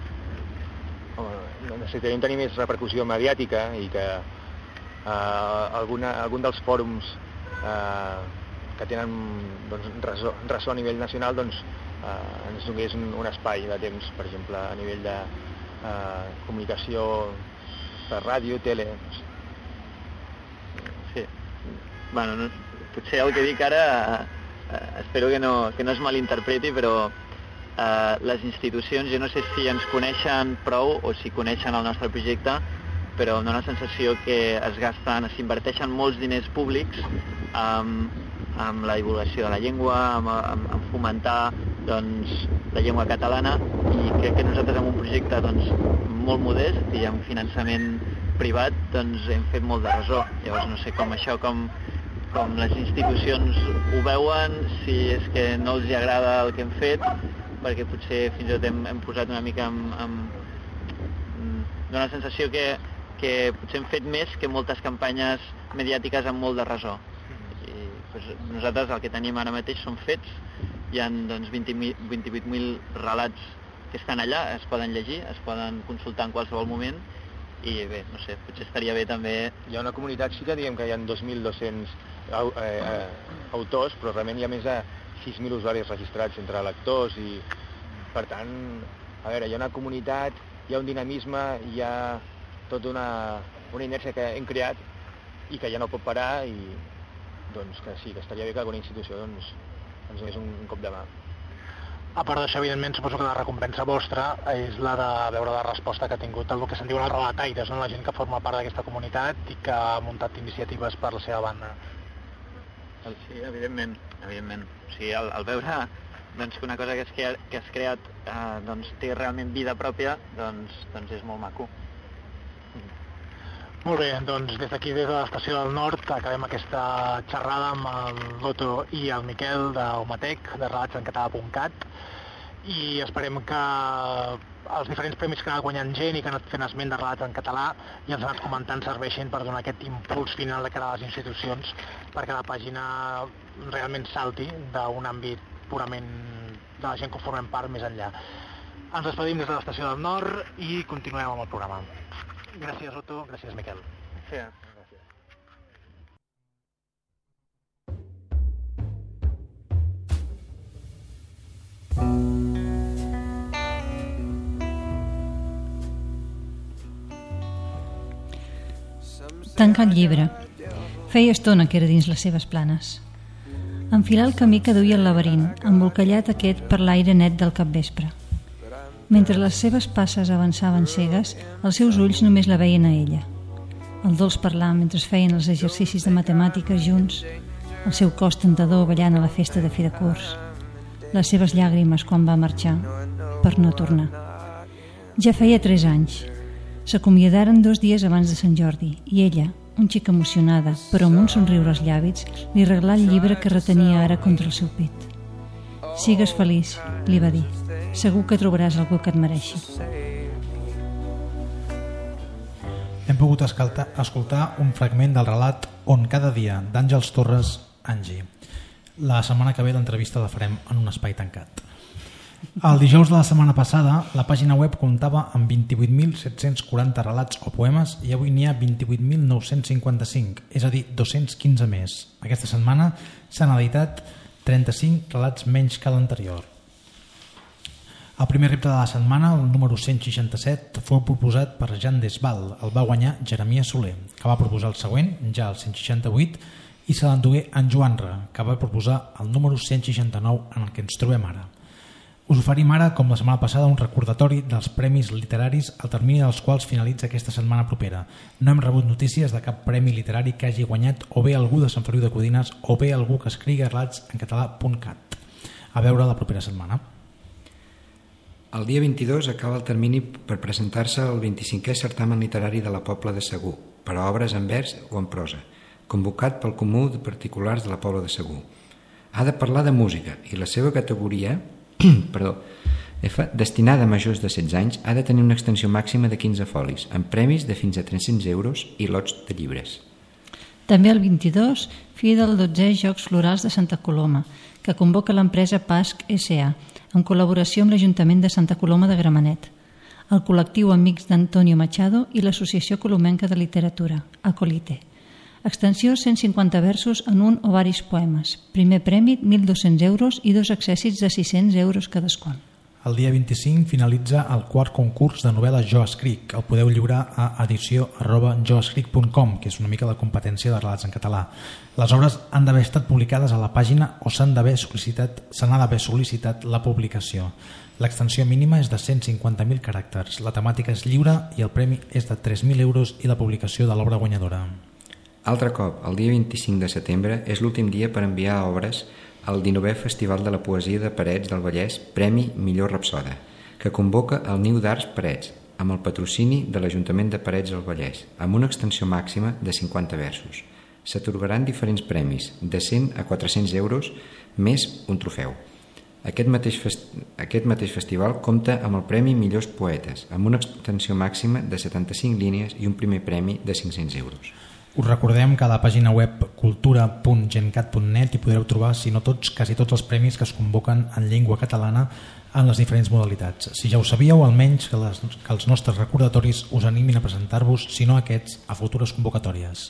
Home, necessitaríem tenir més repercussió mediàtica i que eh, alguna, algun dels fòrums eh, que tenen doncs, ressò, ressò a nivell nacional doncs, eh, ens donés un, un espai de temps, per exemple, a nivell de eh, comunicació per ràdio, tele... Sí, bueno, no, potser el que dic ara eh, espero que no, que no es malinterpreti, però eh, les institucions, jo no sé si ens coneixen prou o si coneixen el nostre projecte, però em dóna la sensació que es gasten, s'inverteixen molts diners públics amb, amb la divulgació de la llengua, amb, amb, amb fomentar doncs, la llengua catalana i crec que nosaltres amb un projecte doncs, molt modest i amb finançament privat doncs, hem fet molt de ressò. Llavors no sé com això, com, com les institucions ho veuen, si és que no els agrada el que hem fet, perquè potser fins i tot hem, hem posat una mica amb... amb dóna la sensació que, que potser hem fet més que moltes campanyes mediàtiques amb molt de ressò. I, doncs, nosaltres el que tenim ara mateix són fets, hi ha doncs, vint-i-vuit mil relats que estan allà, es poden llegir, es poden consultar en qualsevol moment i bé, no sé, potser estaria bé també... Hi ha una comunitat, sí que diem que hi ha dos mil dos-cents eh, eh, autors, però realment hi ha més de sis mil usuaris registrats entre lectors i, per tant, a veure, hi ha una comunitat, hi ha un dinamisme, hi ha tota una, una inèrcia que hem creat i que ja no pot parar i doncs que sí, que estaria bé que alguna institució doncs, ens donés un, un cop de mà. A part d'això, evidentment, suposo que la recompensa vostra és la de veure la resposta que ha tingut el que se'n diuen els relataires, no? La gent que forma part d'aquesta comunitat i que ha muntat iniciatives per la seva banda. Sí, evidentment, evidentment. O sigui, al, al veure doncs, que una cosa que has creat, que has creat eh, doncs, té realment vida pròpia, doncs, doncs és molt maco. Molt bé, doncs des d'aquí, des de l'Estació del Nord, acabem aquesta xerrada amb el Loto i el Miquel d'Omatec, de relats en català punt cat, i esperem que els diferents premis que ha anat guanyant gent i que han anat fent esment de relats en català i els han anat comentant serveixin per donar aquest impuls final de cara a les institucions perquè la pàgina realment salti d'un àmbit purament de la gent que formem part més enllà. Ens despedim des de l'Estació del Nord i continuem amb el programa. Gràcies, Otto. Gràcies, Miquel. Sí, gràcies. Tanca el llibre. Feia estona que era dins les seves planes. Enfilar el camí que duia al laberint, embolcallat aquest per l'aire net del capvespre. Mentre les seves passes avançaven cegues, els seus ulls només la veien a ella. El dolç parlar mentre es feien els exercicis de matemàtiques junts, el seu cos tentador ballant a la festa de fi de curs, les seves llàgrimes quan va marxar, per no tornar. Ja feia tres anys. S'acomiadaren dos dies abans de Sant Jordi i ella, un xic emocionada, però amb un somriure als llavis, li regalà el llibre que retenia ara contra el seu pet. «Sigues feliç», li va dir. «Segur que trobaràs algú que et mereixi». Hem pogut escoltar, escoltar un fragment del relat On cada dia, d'Àngels Torres Angi. La setmana que ve l'entrevista la farem en un espai tancat. El dijous de la setmana passada, la pàgina web comptava amb vint-i-vuit mil set-cents quaranta relats o poemes i avui n'hi ha vint-i-vuit mil nou-cents cinquanta-cinc, és a dir, dos-cents quinze més. Aquesta setmana s'han editat trenta-cinc relats menys que l'anterior. El primer repte de la setmana, el número cent seixanta-set, fou proposat per Jan Desval. El va guanyar Jeremiah Soler, que va proposar el següent, ja el cent seixanta-vuit, i se l'endugué en Joanra, que va proposar el número cent seixanta-nou en el que ens trobem ara. Us oferim ara, com la setmana passada, un recordatori dels premis literaris al termini dels quals finalitza aquesta setmana propera. No hem rebut notícies de cap premi literari que hagi guanyat o bé algú de Sant Feliu de Codines o bé algú que escrigui relats en català punt cat. A veure la propera setmana. El dia vint-i-dos acaba el termini per presentar-se el vint-i-cinquè certamen literari de la Pobla de Segur, per a obres en vers o en prosa, convocat pel Comú de Particulars de la Pobla de Segur. Ha de parlar de música i la seva categoria, perdó, F, destinada a majors de setze anys, ha de tenir una extensió màxima de quinze folis, amb premis de fins a tres-cents euros i lots de llibres. També el vint-i-dos, fi del dotzè Jocs Florals de Santa Coloma, que convoca l'empresa P A S C S A, en col·laboració amb l'Ajuntament de Santa Coloma de Gramenet, el col·lectiu Amics d'Antonio Machado i l'Associació Colomenca de Literatura, Acolite. Extensió cent cinquanta versos en un o varis poemes. Primer premi mil dos-cents euros i dos accèssits de sis-cents euros cadascun. El dia vint-i-cinc finalitza el quart concurs de novel·la Jo Escric. El podeu lliurar a edició arroba jo escric punt com, que és una mica la competència de relats en català. Les obres han d'haver estat publicades a la pàgina o s'han d'haver sol·licitat, se n'ha d'haver sol·licitat la publicació. L'extensió mínima és de cent cinquanta mil caràcters. La temàtica és lliure i el premi és de tres mil euros i la publicació de l'obra guanyadora. Altre cop, el dia vint-i-cinc de setembre és l'últim dia per enviar obres al dinovè Festival de la Poesia de Parets del Vallès, Premi Millor Rapsoda, que convoca el Niu d'Arts Parets, amb el patrocini de l'Ajuntament de Parets del Vallès, amb una extensió màxima de cinquanta versos. S'atorgaran diferents premis, de cent a quatre-cents euros, més un trofeu. Aquest mateix, fest... Aquest mateix festival compta amb el Premi Millors Poetes, amb una extensió màxima de setanta-cinc línies i un primer premi de cinc-cents euros. Us recordem que a la pàgina web cultura punt gencat punt net hi podreu trobar, si no tots, quasi tots els premis que es convoquen en llengua catalana en les diferents modalitats. Si ja ho sabíeu, almenys que, les, que els nostres recordatoris us animin a presentar-vos, si no aquests, a futures convocatòries.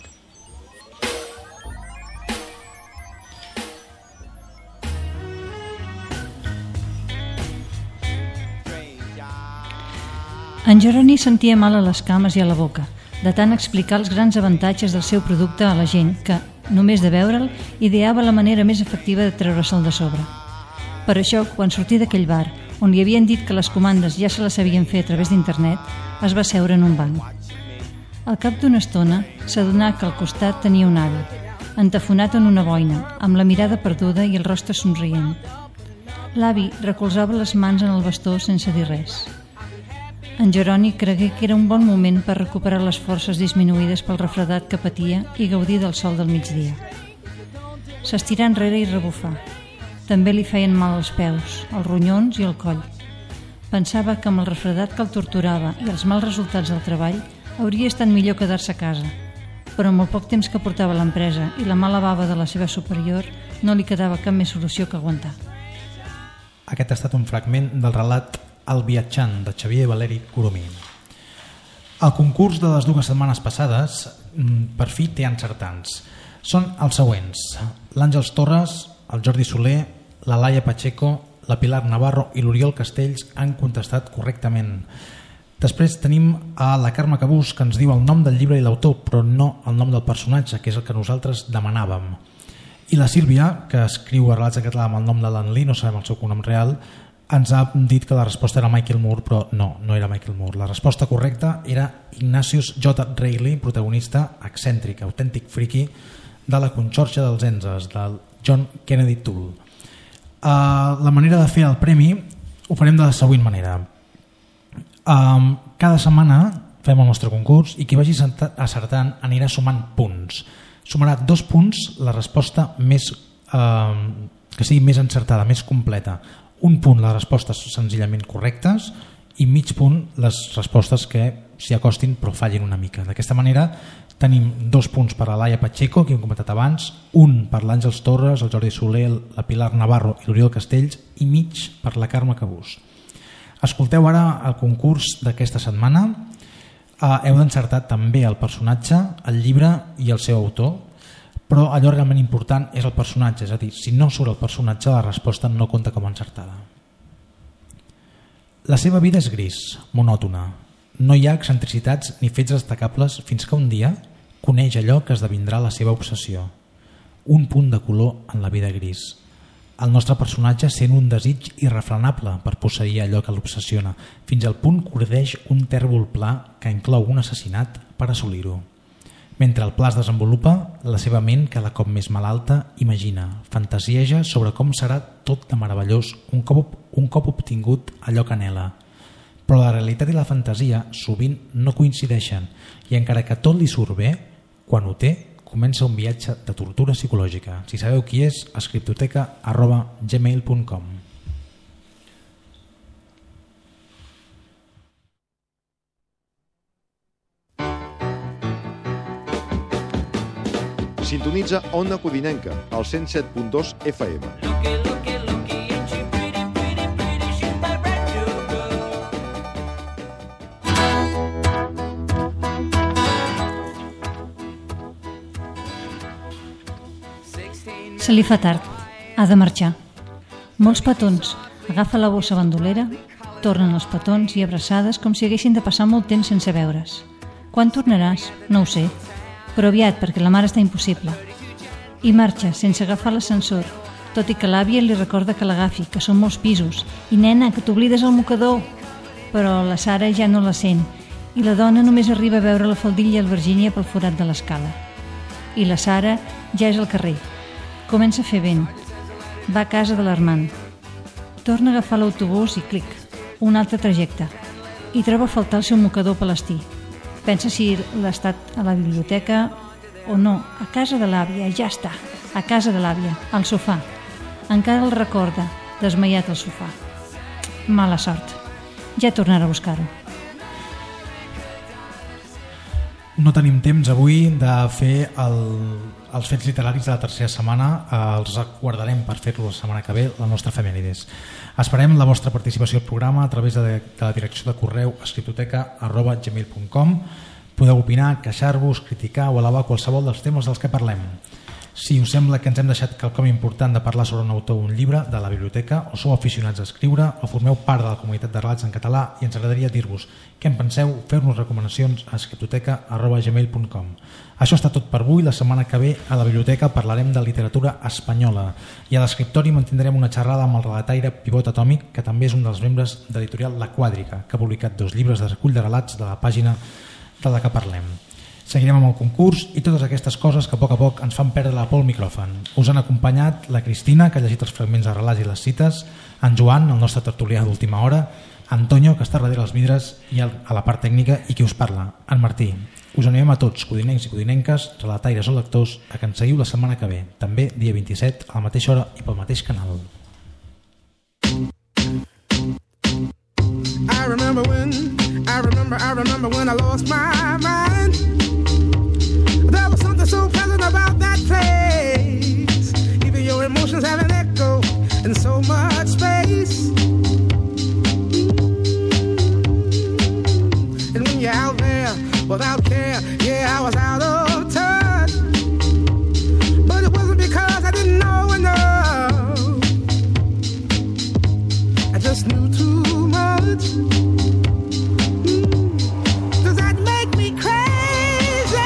En Jeroni sentia mal a les cames i a la boca, de tant explicar els grans avantatges del seu producte a la gent que, només de veure'l, ideava la manera més efectiva de treure-se'l de sobre. Per això, quan sortí d'aquell bar, on li havien dit que les comandes ja se les sabien fer a través d'internet, es va seure en un banc. Al cap d'una estona, s'adonà que al costat tenia un avi, entafonat en una boina, amb la mirada perduda i el rostre somrient. L'avi recolzava les mans en el bastó sense dir res. En Jeroni cregué que era un bon moment per recuperar les forces disminuïdes pel refredat que patia i gaudir del sol del migdia. S'estirà enrere i rebufà. També li feien mal els peus, els ronyons i el coll. Pensava que amb el refredat que el torturava i els mals resultats del treball hauria estat millor quedar-se a casa, però amb el poc temps que portava l'empresa i la mala bava de la seva superior no li quedava cap més solució que aguantar. Aquest ha estat un fragment del relat El viatjant, de Xavier Valeri Coromí. El concurs de les dues setmanes passades per fi té encertants. Són els següents: l'Àngels Torres, el Jordi Soler, la Laia Pacheco, la Pilar Navarro i l'Oriol Castells han contestat correctament. Després tenim a la Carme Cabús, que ens diu el nom del llibre i l'autor, però no el nom del personatge, que és el que nosaltres demanàvem. I la Sílvia, que escriu a Relats en català amb el nom de l'An Lee, no sabem el seu cognom real, ens ha dit que la resposta era Michael Moore, però no, no era Michael Moore. La resposta correcta era Ignatius J. Reilly, protagonista excèntric, autèntic friki de la Conxorxa dels Enzes, del John Kennedy Toole. Uh, la manera de fer el premi ho farem de la següent manera. Um, cada setmana fem el nostre concurs i qui vagi acertant anirà sumant punts. Sumarà dos punts la resposta més, uh, que sigui més encertada, més completa. Un punt les respostes senzillament correctes i mig punt les respostes que s'hi acostin però fallin una mica. D'aquesta manera tenim dos punts per a Laia Pacheco, que hem comentat abans, un per l'Àngels Torres, el Jordi Soler, la Pilar Navarro i l'Oriol Castells i mig per la Carme Cabús. Escolteu ara el concurs d'aquesta setmana. Uh, heu d'encertar també el personatge, el llibre i el seu autor, però allò realment important és el personatge, és a dir, si no surt el personatge la resposta no compta com encertada. La seva vida és gris, monòtona. No hi ha excentricitats ni fets destacables fins que un dia coneix allò que esdevindrà la seva obsessió. Un punt de color en la vida gris. El nostre personatge sent un desig irrefrenable per posseir allò que l'obsessiona, fins al punt que ordeix un tèrbol pla que inclou un assassinat per assolir-ho. Mentre el pla es desenvolupa, la seva ment cada cop més malalta imagina, fantasieja sobre com serà tot de meravellós un cop, un cop obtingut allò que anhela. Però la realitat i la fantasia sovint no coincideixen i encara que tot li surt bé, quan ho té, comença un viatge de tortura psicològica. Si sabeu qui és, escriptoteca arroba gmail punt com. Sintonitza Ona Codinenca, al cent set punt dos F M. Se li fa tard. Ha de marxar. Molts petons. Agafa la bossa bandolera, tornen els petons i abraçades com si haguessin de passar molt temps sense veure's. Quan tornaràs? No ho sé. Però aviat, perquè la mare està impossible. I marxa, sense agafar l'ascensor, tot i que l'àvia li recorda que l'agafi, que són molts pisos. I nena, que t'oblides el mocador! Però la Sara ja no la sent, i la dona només arriba a veure la faldilla i el Virgínia pel forat de l'escala. I la Sara ja és al carrer. Comença a fer vent. Va a casa de l'Armand. Torna a agafar l'autobús i clic, un altre trajecte. I troba a faltar el seu mocador palestí. Pensa si l'ha estat a la biblioteca o no, a casa de l'àvia, ja està, a casa de l'àvia, al sofà. Encara el recorda, desmaiat al sofà. Mala sort, ja tornarà a buscar-ho. No tenim temps avui de fer el, els fets literaris de la tercera setmana, els guardarem per fer-lo la setmana que ve, la nostra efemèrides. Esperem la vostra participació al programa a través de, de la direcció de correu escriptoteca arroba gmail punt com. Podeu opinar, queixar-vos, criticar o elevar qualsevol dels temes dels que parlem. Si us sembla que ens hem deixat quelcom important de parlar sobre un autor o un llibre de la biblioteca, o sou aficionats a escriure, o formeu part de la comunitat de relats en català i ens agradaria dir-vos què en penseu, fer-nos recomanacions a escriptoteca arroba gmail punt com. Això està tot per avui. La setmana que ve a la biblioteca parlarem de literatura espanyola i a l'escriptori mantindrem una xerrada amb el relataire Pivot Atòmic, que també és un dels membres de l'editorial La Quàdrica, que ha publicat dos llibres de recull de relats de la pàgina de la que parlem. Seguirem amb el concurs i totes aquestes coses que a poc a poc ens fan perdre la por al micròfon. Us han acompanyat la Cristina, que ha llegit els fragments de relats i les cites, en Joan, el nostre tertulià d'última hora, Antonio, que està darrere els vidres i a la part tècnica, i qui us parla, en Martí. Us animem a tots, codinencs i codinenques, relataires o lectors, a que ens seguiu la setmana que ve, també dia vint-i-set, a la mateixa hora i pel mateix canal. I remember when, I remember, I remember when I lost my mind. There was something so pleasant about that place. Even your emotions have an echo in so much space. And when you're out there without care,